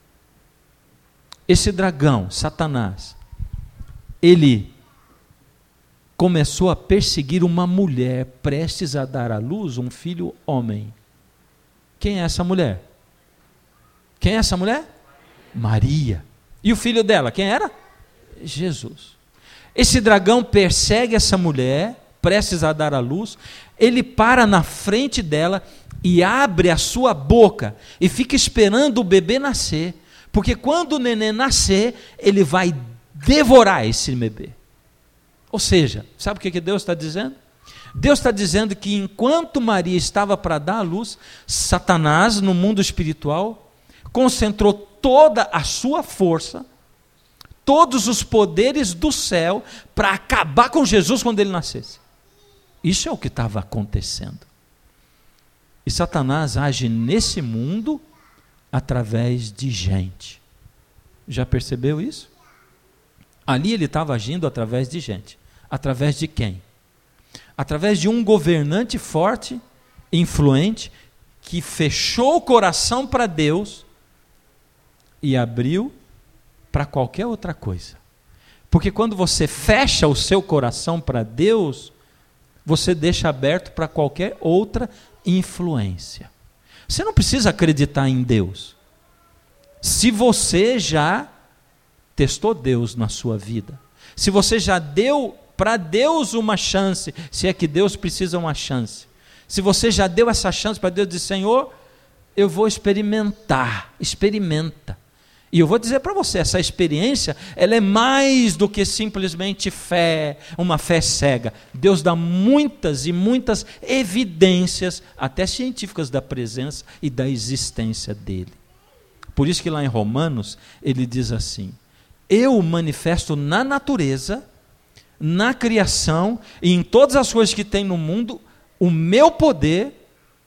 Esse dragão, Satanás, ele começou a perseguir uma mulher prestes a dar à luz um filho homem. Quem é essa mulher? Quem é essa mulher? Maria. E o filho dela, quem era? Jesus. Esse dragão persegue essa mulher, prestes a dar à luz, ele para na frente dela e abre a sua boca e fica esperando o bebê nascer, porque quando o neném nascer, ele vai devorar esse bebê. Ou seja, sabe o que Deus está dizendo? Deus está dizendo que enquanto Maria estava para dar à luz, Satanás, no mundo espiritual, concentrou toda a sua força, todos os poderes do céu, para acabar com Jesus quando ele nascesse. Isso é o que estava acontecendo. E Satanás age nesse mundo através de gente. Já percebeu isso? Ali ele estava agindo através de gente. Através de quem? Através de um governante forte, influente, que fechou o coração para Deus e abriu para qualquer outra coisa. Porque quando você fecha o seu coração para Deus, você deixa aberto para qualquer outra influência. Você não precisa acreditar em Deus. Se você já testou Deus na sua vida, se você já deu para Deus uma chance, se é que Deus precisa uma chance, se você já deu essa chance para Deus, diz: Senhor, eu vou experimentar, experimenta. E eu vou dizer para você, essa experiência, ela é mais do que simplesmente fé, uma fé cega. Deus dá muitas e muitas evidências, até científicas, da presença e da existência dele. Por isso que lá em Romanos, ele diz assim: eu manifesto na natureza, na criação e em todas as coisas que tem no mundo, o meu poder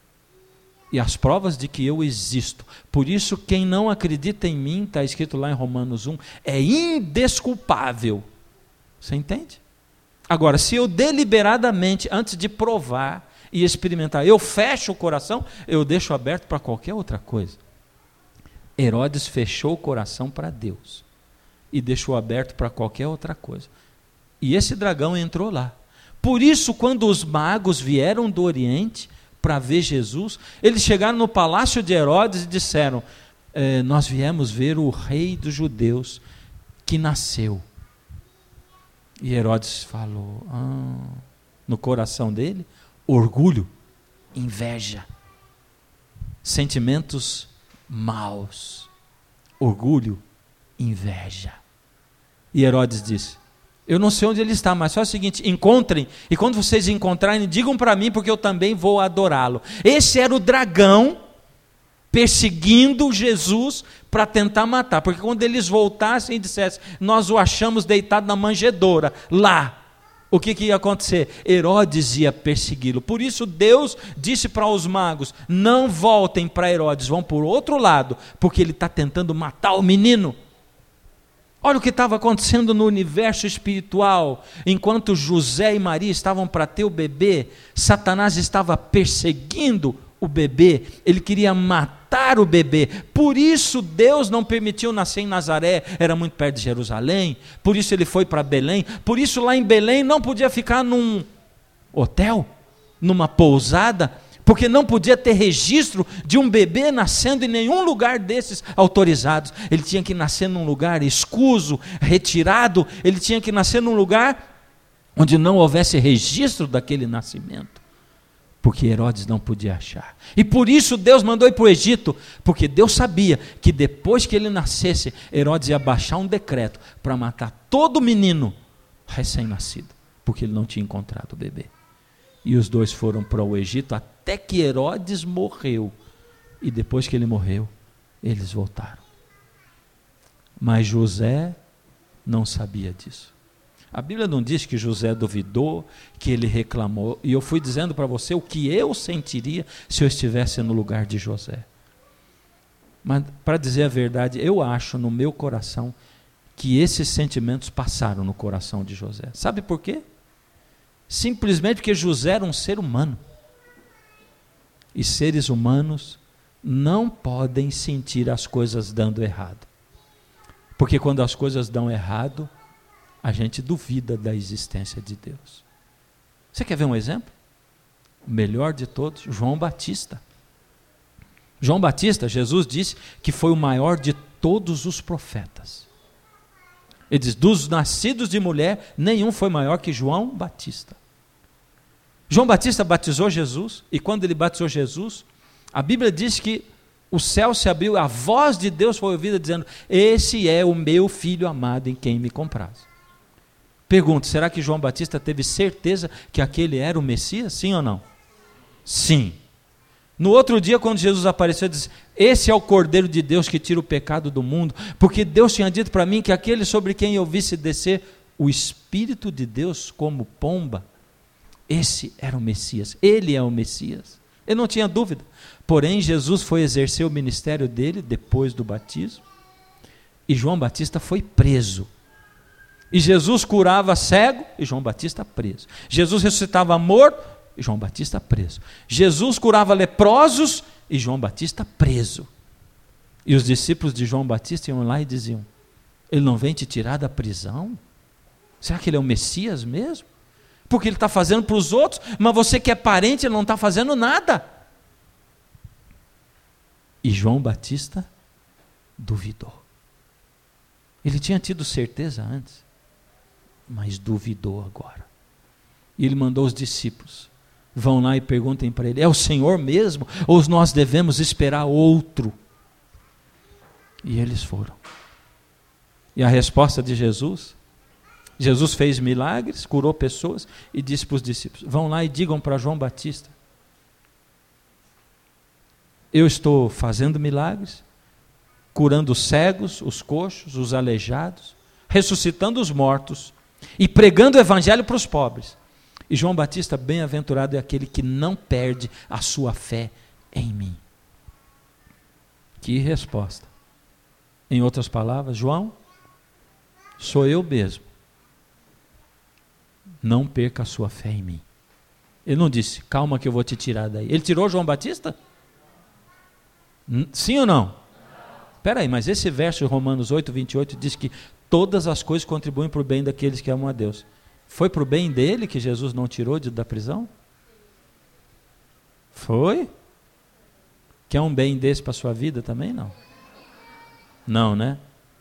e as provas de que eu existo. Por isso, quem não acredita em mim, está escrito lá em Romanos 1, é indesculpável. Você entende? Agora, se eu deliberadamente, antes de provar e experimentar, eu fecho o coração, eu deixo aberto para qualquer outra coisa. Herodes fechou o coração para Deus e deixou aberto para qualquer outra coisa. E esse dragão entrou lá. Por isso, quando os magos vieram do Oriente para ver Jesus, eles chegaram no palácio de Herodes e disseram: nós viemos ver o rei dos judeus que nasceu. E Herodes falou, no coração dele, orgulho, inveja, sentimentos maus, orgulho, inveja. E Herodes disse: eu não sei onde ele está, mas faz o seguinte, encontrem, e quando vocês encontrarem, digam para mim, porque eu também vou adorá-lo. Esse era o dragão perseguindo Jesus para tentar matar, porque quando eles voltassem e dissessem: nós o achamos deitado na manjedoura, lá, o que ia acontecer? Herodes ia persegui-lo. Por isso Deus disse para os magos: não voltem para Herodes, vão por outro lado, porque ele está tentando matar o menino. Olha o que estava acontecendo no universo espiritual. Enquanto José e Maria estavam para ter o bebê, Satanás estava perseguindo o bebê, ele queria matar o bebê. Por isso Deus não permitiu nascer em Nazaré, era muito perto de Jerusalém. Por isso ele foi para Belém. Por isso lá em Belém não podia ficar num hotel, numa pousada, porque não podia ter registro de um bebê nascendo em nenhum lugar desses autorizados. Ele tinha que nascer num lugar escuso, retirado. Ele tinha que nascer num lugar onde não houvesse registro daquele nascimento, porque Herodes não podia achar. E por isso Deus mandou ir para o Egito, porque Deus sabia que depois que ele nascesse, Herodes ia baixar um decreto para matar todo menino recém-nascido, porque ele não tinha encontrado o bebê. E os dois foram para o Egito até que Herodes morreu. E depois que ele morreu, eles voltaram. Mas José não sabia disso. A Bíblia não diz que José duvidou, que ele reclamou. E eu fui dizendo para você o que eu sentiria se eu estivesse no lugar de José. Mas, para dizer a verdade, eu acho no meu coração que esses sentimentos passaram no coração de José. Sabe por quê? Simplesmente porque José era um ser humano. E seres humanos não podem sentir as coisas dando errado. Porque quando as coisas dão errado, a gente duvida da existência de Deus. Você quer ver um exemplo? O melhor de todos, João Batista. João Batista, Jesus disse que foi o maior de todos os profetas. Ele diz: dos nascidos de mulher, nenhum foi maior que João Batista. João Batista batizou Jesus, e quando ele batizou Jesus, a Bíblia diz que o céu se abriu, a voz de Deus foi ouvida dizendo: esse é o meu filho amado em quem me compraz. Pergunto, será que João Batista teve certeza que aquele era o Messias? Sim ou não? Sim. No outro dia, quando Jesus apareceu, ele disse: esse é o Cordeiro de Deus que tira o pecado do mundo, porque Deus tinha dito para mim que aquele sobre quem eu visse descer o Espírito de Deus como pomba, esse era o Messias, ele é o Messias. Ele não tinha dúvida. Porém, Jesus foi exercer o ministério dele depois do batismo, e João Batista foi preso. E Jesus curava cego e João Batista preso. Jesus ressuscitava morto e João Batista preso. Jesus curava leprosos e João Batista preso. E os discípulos de João Batista iam lá e diziam: ele não vem te tirar da prisão? Será que ele é o Messias mesmo? Porque ele está fazendo para os outros, mas você que é parente, ele não está fazendo nada. E João Batista duvidou. Ele tinha tido certeza antes, mas duvidou agora. E ele mandou os discípulos: vão lá e perguntem para ele, é o Senhor mesmo? Ou nós devemos esperar outro? E eles foram. E a resposta de Jesus: Jesus fez milagres, curou pessoas e disse para os discípulos: vão lá e digam para João Batista, eu estou fazendo milagres, curando os cegos, os coxos, os aleijados, ressuscitando os mortos e pregando o evangelho para os pobres. E João Batista, bem-aventurado é aquele que não perde a sua fé em mim. Que resposta! Em outras palavras, João, sou eu mesmo. Não perca a sua fé em mim. Ele não disse, calma que eu vou te tirar daí. Ele tirou João Batista? Sim ou não? Espera aí, mas esse verso de Romanos 8, 28 diz que todas as coisas contribuem para o bem daqueles que amam a Deus. Foi para o bem dele que Jesus não tirou da prisão? Foi? Quer um bem desse para a sua vida também? Não. Não, né?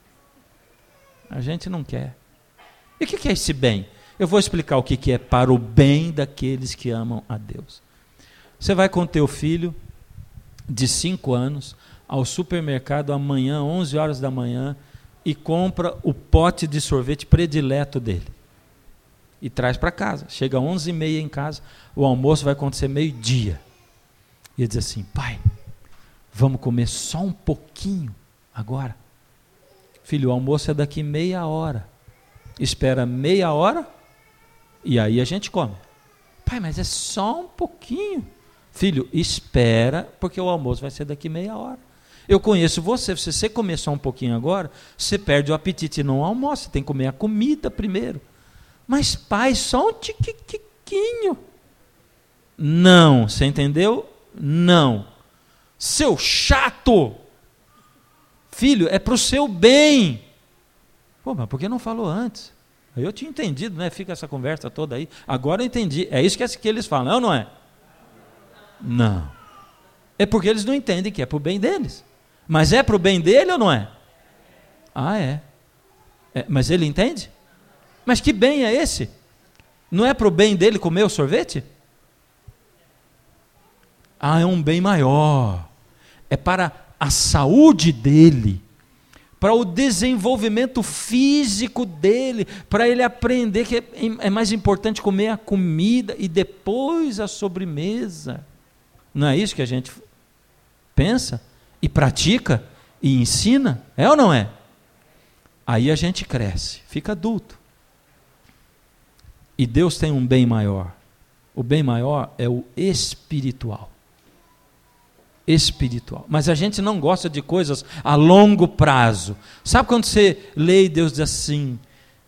A gente não quer. E o que é esse bem? Eu vou explicar o que é para o bem daqueles que amam a Deus. Você vai com teu filho de 5 anos ao supermercado amanhã, 11 horas da manhã, e compra o pote de sorvete predileto dele. E traz para casa. Chega às 11h30 em casa, o almoço vai acontecer 12h. E ele diz assim, pai, vamos comer só um pouquinho agora? Filho, o almoço é daqui meia hora. Espera meia hora e aí a gente come. Pai, mas é só um pouquinho. Filho, espera, porque o almoço vai ser daqui meia hora. Eu conheço você, se você comer só um pouquinho agora, você perde o apetite e não almoça, você tem que comer a comida primeiro. Mas pai, só um tiquinho. Não, você entendeu? Não. Seu chato! Filho, é para o seu bem. Pô, mas por que não falou antes? Eu tinha entendido, né? Fica essa conversa toda aí. Agora eu entendi. É isso que eles falam, não, não é? Não. É porque eles não entendem que é para o bem deles. Mas é para o bem dele ou não é? Ah, é. Mas ele entende? Mas que bem é esse? Não é para o bem dele comer o sorvete? Ah, é um bem maior. É para a saúde dele, para o desenvolvimento físico dele, para ele aprender que é mais importante comer a comida e depois a sobremesa. Não é isso que a gente pensa e pratica e ensina? É ou não é? Aí a gente cresce, fica adulto. E Deus tem um bem maior. O bem maior é o espiritual. Espiritual. Mas a gente não gosta de coisas a longo prazo. Sabe quando você lê e Deus diz assim,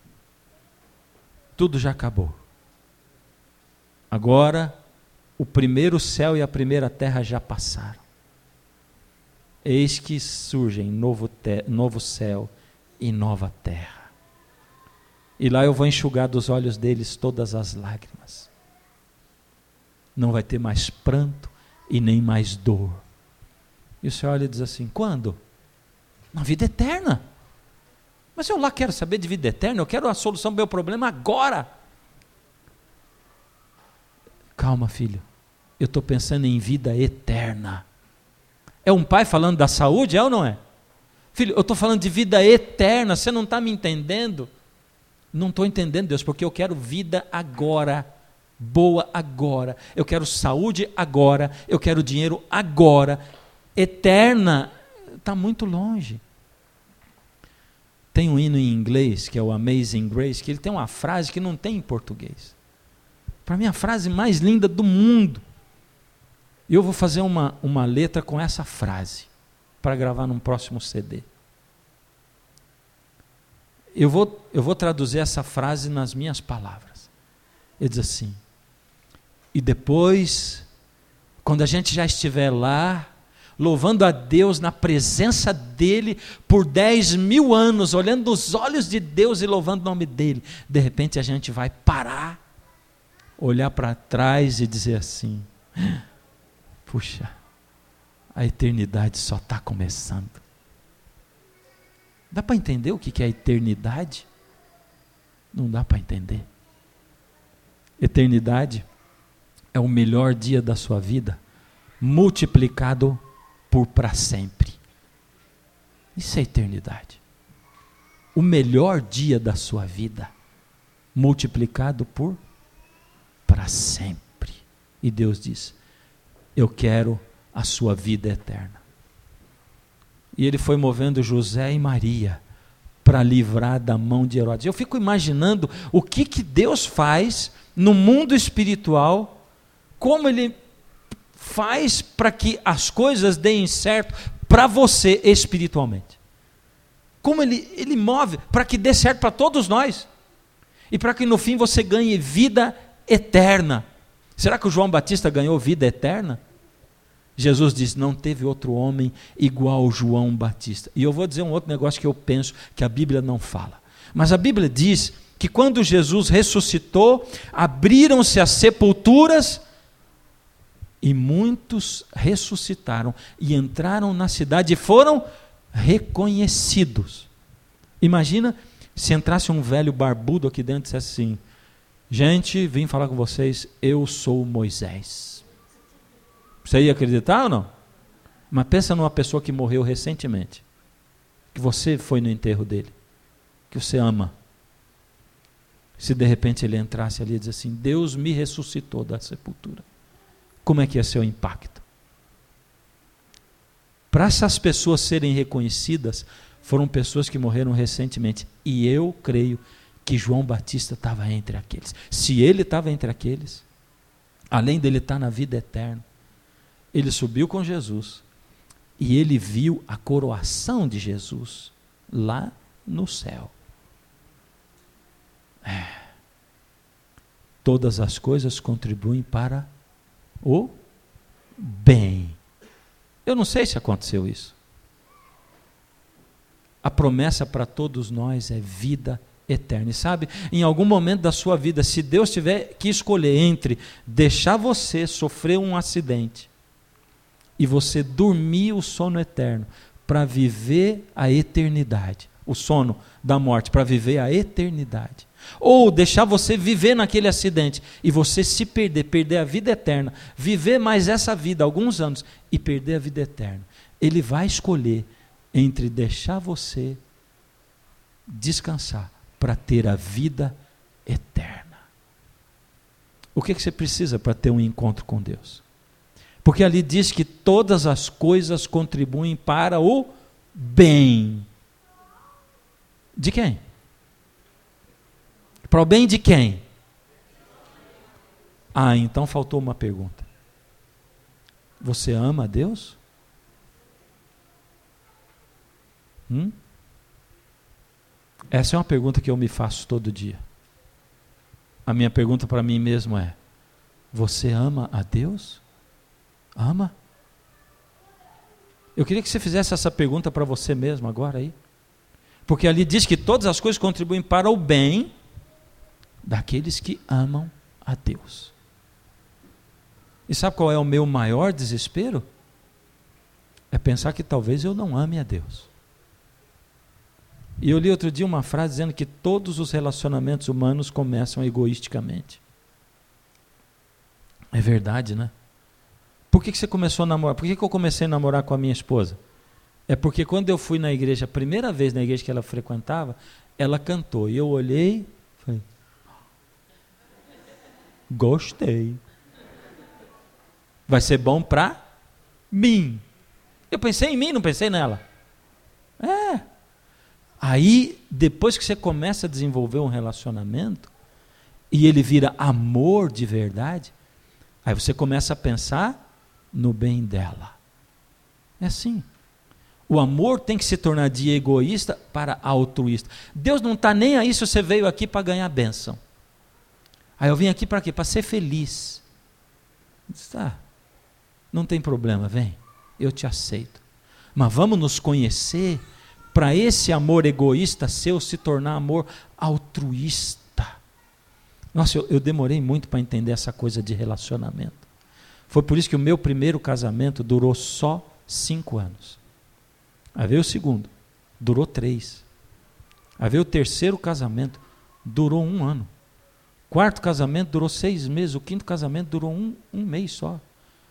tudo já acabou. Agora, o primeiro céu e a primeira terra já passaram. Eis que surgem novo céu e nova terra. E lá eu vou enxugar dos olhos deles todas as lágrimas. Não vai ter mais pranto e nem mais dor. E o Senhor olha e diz assim, quando? Na vida eterna. Mas eu lá quero saber de vida eterna, eu quero a solução do meu problema agora. Calma, filho, eu estou pensando em vida eterna. É um pai falando da saúde, é ou não é? Filho, eu estou falando de vida eterna, você não está me entendendo? Não estou entendendo, Deus, porque eu quero vida agora, boa agora, eu quero saúde agora, eu quero dinheiro agora, eterna, está muito longe. Tem um hino em inglês, que é o Amazing Grace, que ele tem uma frase que não tem em português. Para mim, a frase mais linda do mundo. E eu vou fazer uma letra com essa frase, para gravar num próximo CD. Eu vou traduzir essa frase nas minhas palavras. Ele diz assim: e depois, quando a gente já estiver lá, louvando a Deus na presença dEle por 10.000 anos, olhando nos olhos de Deus e louvando o nome dEle, de repente a gente vai parar, olhar para trás e dizer assim: puxa, a eternidade só está começando. Dá para entender o que é a eternidade? Não dá para entender. Eternidade é o melhor dia da sua vida, multiplicado por para sempre. Isso é eternidade. O melhor dia da sua vida, multiplicado por para sempre. E Deus diz: eu quero a sua vida eterna. E ele foi movendo José e Maria para livrar da mão de Herodes. Eu fico imaginando o que Deus faz no mundo espiritual, como ele faz para que as coisas deem certo para você espiritualmente. Como ele move para que dê certo para todos nós. E para que no fim você ganhe vida eterna. Será que o João Batista ganhou vida eterna? Jesus diz: não teve outro homem igual ao João Batista. E eu vou dizer um outro negócio que eu penso que a Bíblia não fala. Mas a Bíblia diz que quando Jesus ressuscitou, abriram-se as sepulturas e muitos ressuscitaram e entraram na cidade e foram reconhecidos. Imagina se entrasse um velho barbudo aqui dentro e dissesse assim: gente, vim falar com vocês, eu sou Moisés. Você ia acreditar ou não? Mas pensa numa pessoa que morreu recentemente, que você foi no enterro dele, que você ama. Se de repente ele entrasse ali e dissesse assim: Deus me ressuscitou da sepultura. Como é que ia ser o impacto? Para essas pessoas serem reconhecidas, foram pessoas que morreram recentemente. E eu creio que João Batista estava entre aqueles. Se ele estava entre aqueles, além dele estar na vida eterna, ele subiu com Jesus e ele viu a coroação de Jesus lá no céu. Todas as coisas contribuem para o bem. Eu não sei se aconteceu isso. A promessa para todos nós é vida eterna. E sabe, em algum momento da sua vida, se Deus tiver que escolher entre deixar você sofrer um acidente e você dormir o sono eterno para viver a eternidade, o sono da morte para viver a eternidade, ou deixar você viver naquele acidente e você se perder a vida eterna, viver mais essa vida, alguns anos, e perder a vida eterna, ele vai escolher entre deixar você descansar para ter a vida eterna. O que você precisa para ter um encontro com Deus? Porque ali diz que todas as coisas contribuem para o bem. De quem? Para o bem de quem? Ah, então faltou uma pergunta. Você ama a Deus? Essa é uma pergunta que eu me faço todo dia. A minha pergunta para mim mesmo é: você ama a Deus? Ama? Eu queria que você fizesse essa pergunta para você mesmo agora aí. Porque ali diz que todas as coisas contribuem para o bem daqueles que amam a Deus. E sabe qual é o meu maior desespero? É pensar que talvez eu não ame a Deus. E eu li outro dia uma frase dizendo que todos os relacionamentos humanos começam egoisticamente. É verdade, né? Por que você começou a namorar? Por que eu comecei a namorar com a minha esposa? É porque quando eu fui na igreja, a primeira vez na igreja que ela frequentava, ela cantou. E eu olhei e falei: gostei. Vai ser bom para mim. Eu pensei em mim, não pensei nela. Aí, depois que você começa a desenvolver um relacionamento, e ele vira amor de verdade, aí você começa a pensar no bem dela. É assim. O amor tem que se tornar de egoísta para altruísta. Deus não está nem aí se você veio aqui para ganhar bênção. Aí eu vim aqui para quê? Para ser feliz. Tá, não tem problema, vem, eu te aceito. Mas vamos nos conhecer para esse amor egoísta seu se tornar amor altruísta. Nossa, eu demorei muito para entender essa coisa de relacionamento. Foi por isso que o meu primeiro casamento durou só 5 anos. Aí veio o segundo, durou 3. Aí veio o terceiro casamento, durou 1 ano. Quarto casamento durou 6 meses. O quinto casamento durou um mês só.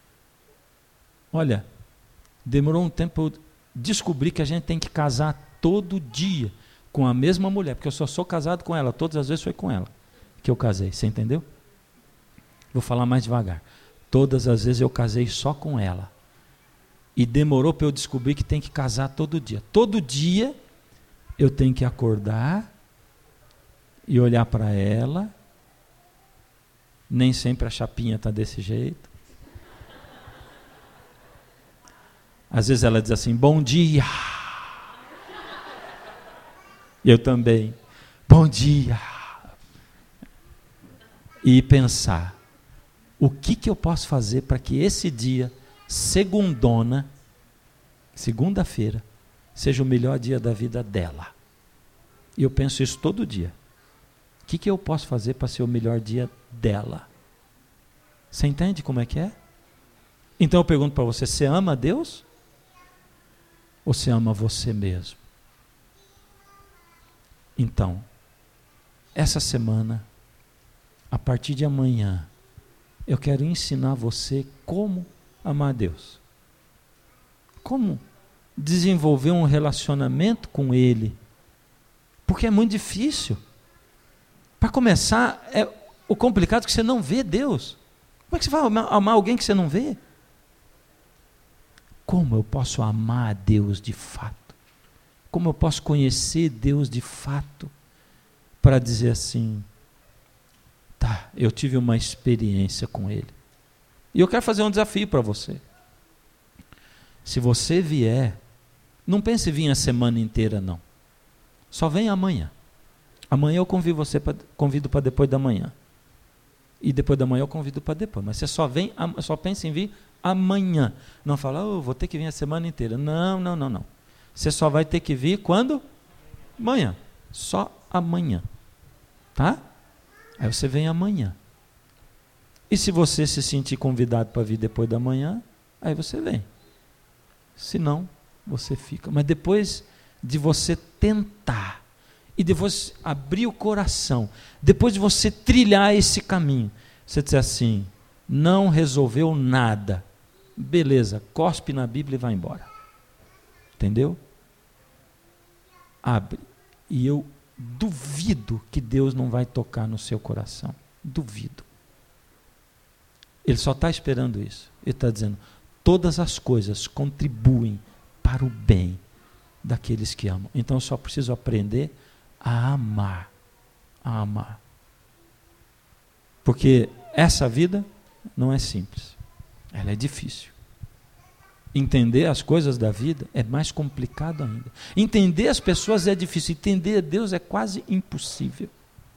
Olha, demorou um tempo para eu descobrir que a gente tem que casar todo dia com a mesma mulher, porque eu só sou casado com ela, todas as vezes foi com ela que eu casei, você entendeu? Vou falar mais devagar. Todas as vezes eu casei só com ela. E demorou para eu descobrir que tem que casar todo dia. Todo dia eu tenho que acordar e olhar para ela. Nem sempre a chapinha está desse jeito. Às vezes ela diz assim, bom dia. E eu também, bom dia. E pensar, o que eu posso fazer para que esse dia, segunda-feira, seja o melhor dia da vida dela. E eu penso isso todo dia. O que eu posso fazer para ser o melhor dia dela? Você entende como é que é? Então eu pergunto para você, você ama a Deus? Ou você ama você mesmo? Então, essa semana, a partir de amanhã, eu quero ensinar você como amar a Deus. Como desenvolver um relacionamento com Ele. Porque é muito difícil. Para começar, o complicado é que você não vê Deus. Como é que você vai amar alguém que você não vê? Como eu posso amar a Deus de fato? Como eu posso conhecer Deus de fato? Para dizer assim, tá, eu tive uma experiência com Ele. E eu quero fazer um desafio para você. Se você vier, não pense em vir a semana inteira não. Só vem amanhã. Amanhã eu convido para depois da manhã. E depois da manhã eu convido para depois. Mas você só pensa em vir amanhã. Não fala, vou ter que vir a semana inteira. Não. Você só vai ter que vir quando? Amanhã. Só amanhã. Tá? Aí você vem amanhã. E se você se sentir convidado para vir depois da manhã, aí você vem. Se não, você fica. Mas depois de você tentar, e depois abrir o coração, depois de você trilhar esse caminho, você dizer assim, não resolveu nada, beleza, cospe na Bíblia e vai embora. Entendeu? Abre. E eu duvido que Deus não vai tocar no seu coração. Duvido. Ele só está esperando isso. Ele está dizendo, todas as coisas contribuem para o bem daqueles que amam. Então eu só preciso aprender a amar. A amar. Porque essa vida não é simples. Ela é difícil. Entender as coisas da vida é mais complicado ainda. Entender as pessoas é difícil. Entender Deus é quase impossível.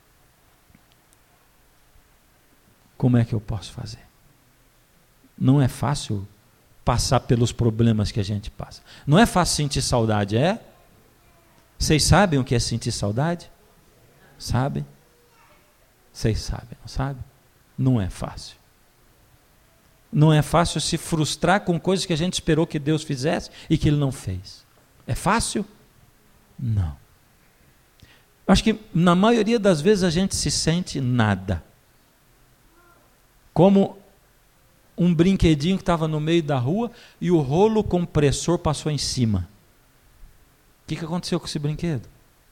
Como é que eu posso fazer? Não é fácil passar pelos problemas que a gente passa. Não é fácil sentir saudade, é? Vocês sabem o que é sentir saudade? Sabem? Vocês sabem, não sabem? Não é fácil. Não é fácil se frustrar com coisas que a gente esperou que Deus fizesse e que Ele não fez. É fácil? Não. Acho que na maioria das vezes a gente se sente nada. Como um brinquedinho que estava no meio da rua e o rolo compressor passou em cima. O que aconteceu com esse brinquedo?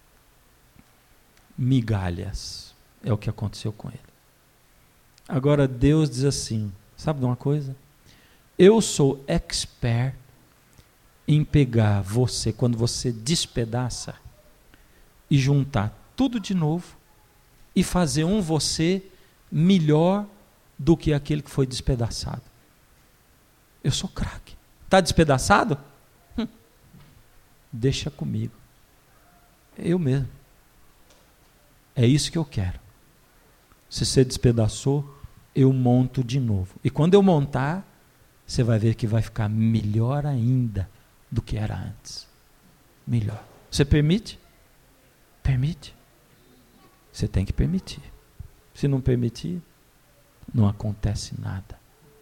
Migalhas. É o que aconteceu com ele. Agora Deus diz assim, sabe de uma coisa? Eu sou expert em pegar você, quando você despedaça, e juntar tudo de novo, e fazer um você melhor do que aquele que foi despedaçado. Eu sou craque. Está despedaçado? deixa comigo. Eu mesmo. É isso que eu quero. Se você despedaçou, eu monto de novo. E quando eu montar, você vai ver que vai ficar melhor ainda do que era antes. Melhor. Você permite? Permite. Você tem que permitir. Se não permitir, não acontece nada.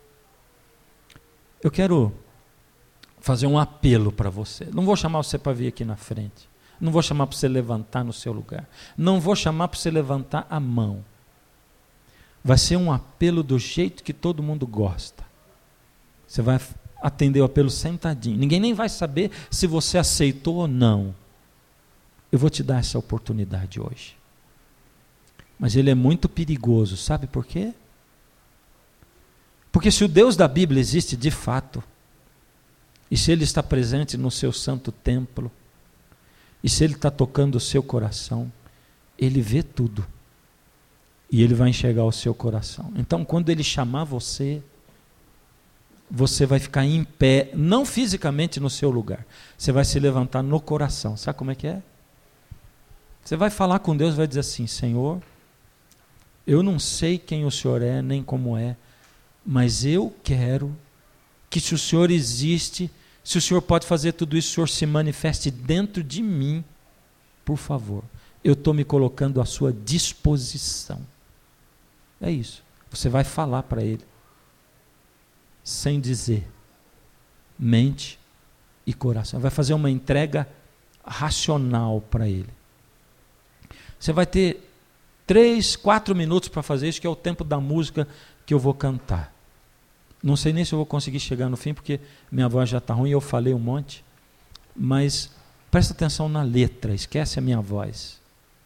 Eu quero fazer um apelo para você. Não vou chamar você para vir aqui na frente. Não vou chamar para você levantar no seu lugar. Não vou chamar para você levantar a mão. Vai ser um apelo do jeito que todo mundo gosta. Você vai atender o apelo sentadinho. Ninguém nem vai saber se você aceitou ou não. Eu vou te dar essa oportunidade hoje. Mas ele é muito perigoso. Sabe por quê? Porque se o Deus da Bíblia existe de fato, e se ele está presente no seu santo templo, e se ele está tocando o seu coração, ele vê tudo. E ele vai enxergar o seu coração. Então, quando ele chamar você, você vai ficar em pé, não fisicamente no seu lugar. Você vai se levantar no coração. Sabe como é que é? Você vai falar com Deus e vai dizer assim: Senhor, eu não sei quem o Senhor é, nem como é, mas eu quero que, se o Senhor existe, se o Senhor pode fazer tudo isso, o Senhor se manifeste dentro de mim, por favor. Eu estou me colocando à sua disposição. É isso. Você vai falar para Ele, sem dizer, mente e coração. Vai fazer uma entrega racional para Ele. Você vai ter 3, 4 minutos para fazer isso, que é o tempo da música que eu vou cantar. Não sei nem se eu vou conseguir chegar no fim, porque minha voz já está ruim e eu falei um monte. Mas presta atenção na letra, esquece a minha voz.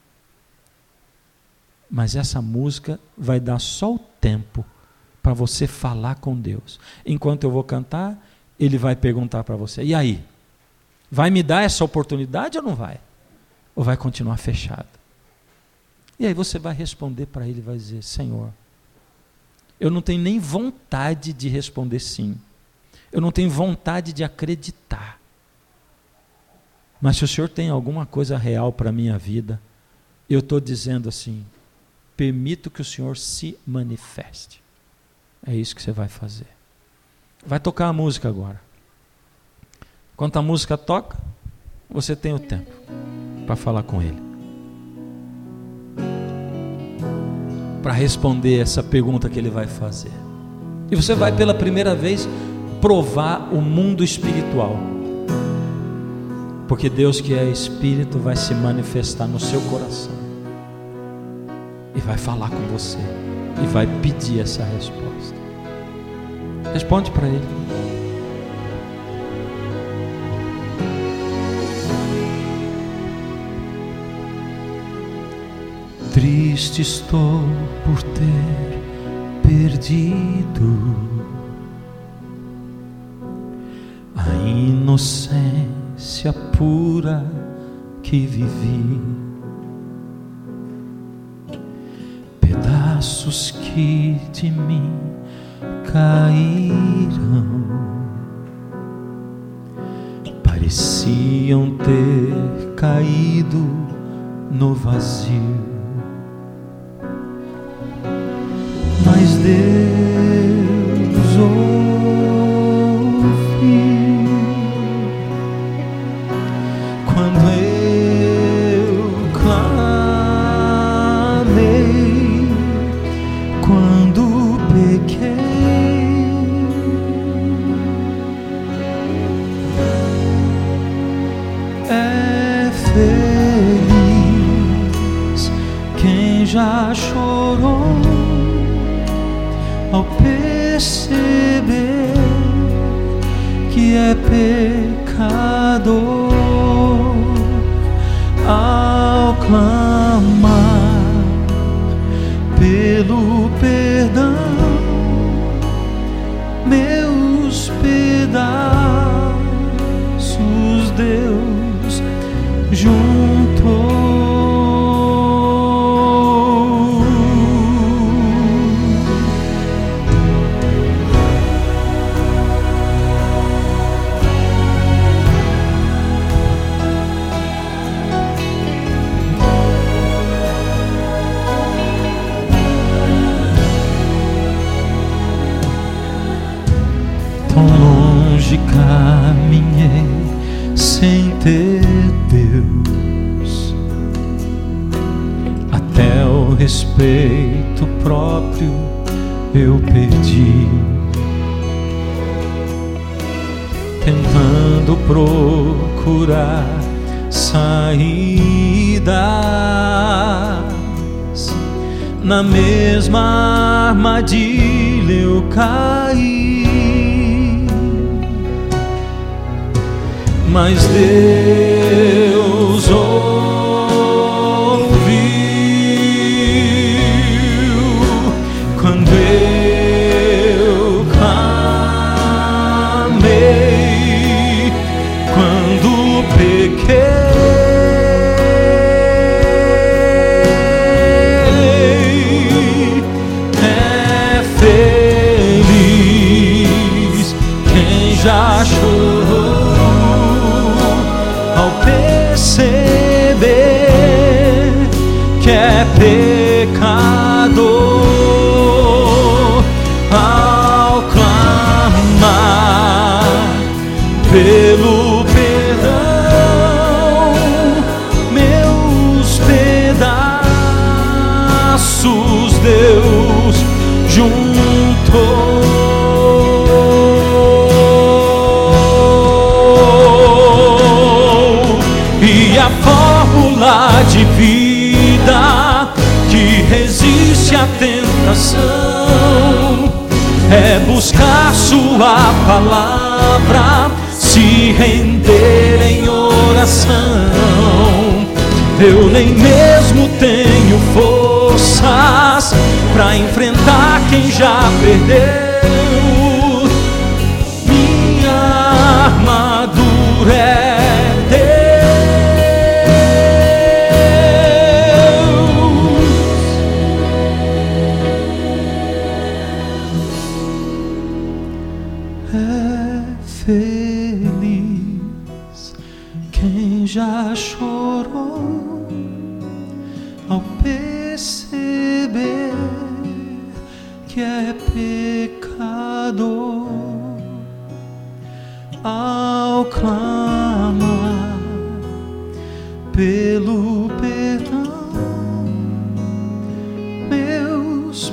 Mas essa música vai dar só o tempo para você falar com Deus. Enquanto eu vou cantar, Ele vai perguntar para você: e aí? Vai me dar essa oportunidade ou não vai? Ou vai continuar fechado? E aí você vai responder para Ele e vai dizer: Senhor, eu não tenho nem vontade de responder sim. Eu não tenho vontade de acreditar. Mas se o Senhor tem alguma coisa real para a minha vida, eu estou dizendo assim: permito que o Senhor se manifeste. É isso que você vai fazer. Vai tocar a música agora. Enquanto a música toca, você tem o tempo para falar com Ele, para responder essa pergunta que Ele vai fazer. E você vai pela primeira vez provar o mundo espiritual, porque Deus, que é Espírito, vai se manifestar no seu coração e vai falar com você e vai pedir essa resposta. Responde para Ele. Triste estou por ter perdido a inocência pura que vivi, pedaços que de mim caíram, pareciam ter caído no vazio. Mas Deus ouve quando eu clamei, quando pequei. É feliz quem já chorou ao perceber que é pecador, ao clamar pelo perdão, meus pedaços Deus juntou. tão longe caminhei sem ter Deus, até o respeito próprio eu perdi, tentando procurar saídas, na mesma armadilha eu caí. Mas Deus ouviu quando eu clamei, quando pequei. É feliz quem já chorou ao perceber que é pecador, ao clamar pelo perdão, meus pedaços Deus juntou. E a fórmula de vida que resiste à tentação é buscar sua palavra, se render em oração. Eu nem mesmo tenho forças para enfrentar quem já perdeu. Minha armadura é Deus. Feliz quem já chorou ao perceber que é pecador, ao clamar pelo perdão, meus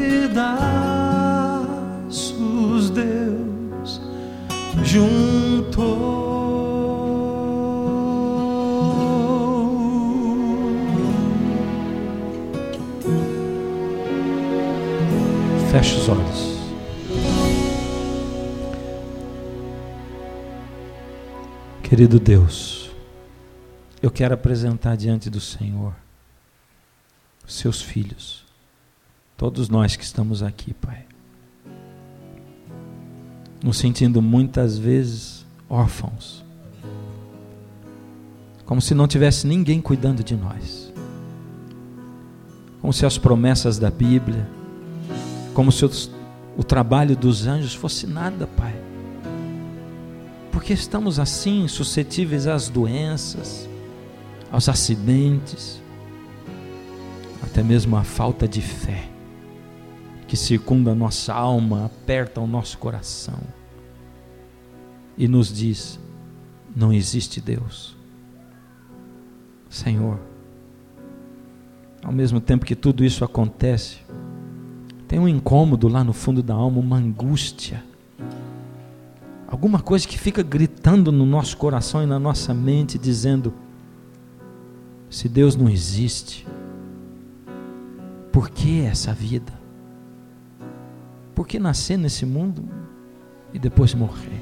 pedaços Deus juntou. Feche os olhos. Querido Deus, eu quero apresentar diante do Senhor os seus filhos, todos nós que estamos aqui, Pai, nos sentindo muitas vezes órfãos, como se não tivesse ninguém cuidando de nós, como se as promessas da Bíblia, como se o trabalho dos anjos fosse nada, Pai, porque estamos assim suscetíveis às doenças, aos acidentes, até mesmo à falta de fé que circunda a nossa alma, aperta o nosso coração e nos diz: não existe Deus. Senhor, ao mesmo tempo que tudo isso acontece, tem um incômodo lá no fundo da alma, uma angústia, alguma coisa que fica gritando no nosso coração e na nossa mente, dizendo: se Deus não existe, por que essa vida? Por que nascer nesse mundo e depois morrer?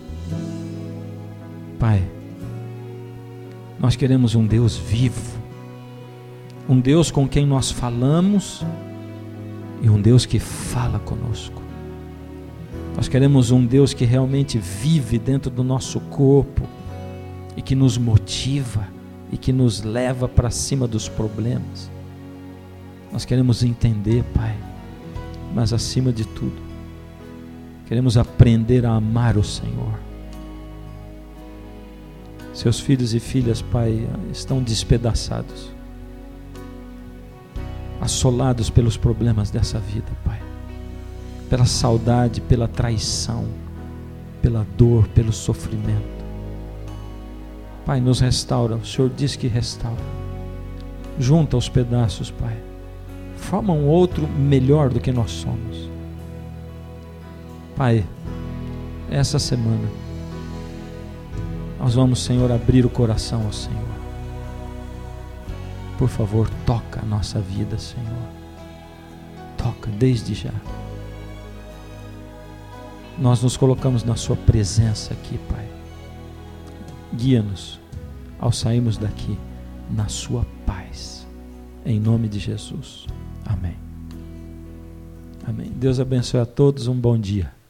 Pai, nós queremos um Deus vivo, um Deus com quem nós falamos e um Deus que fala conosco. Nós queremos um Deus que realmente vive dentro do nosso corpo e que nos motiva e que nos leva para cima dos problemas. Nós queremos entender, Pai, mas acima de tudo, queremos aprender a amar o Senhor. Seus filhos e filhas, Pai, estão despedaçados, assolados pelos problemas dessa vida, Pai, pela saudade, pela traição, pela dor, pelo sofrimento. Pai, nos restaura. O Senhor diz que restaura. Junta os pedaços, Pai. Forma um outro melhor do que nós somos. Pai, essa semana nós vamos, Senhor, abrir o coração ao Senhor. Por favor, toca a nossa vida, Senhor. Toca desde já. Nós nos colocamos na sua presença aqui, Pai. Guia-nos ao sairmos daqui na sua paz. Em nome de Jesus. Amém. Amém. Deus abençoe a todos. Um bom dia.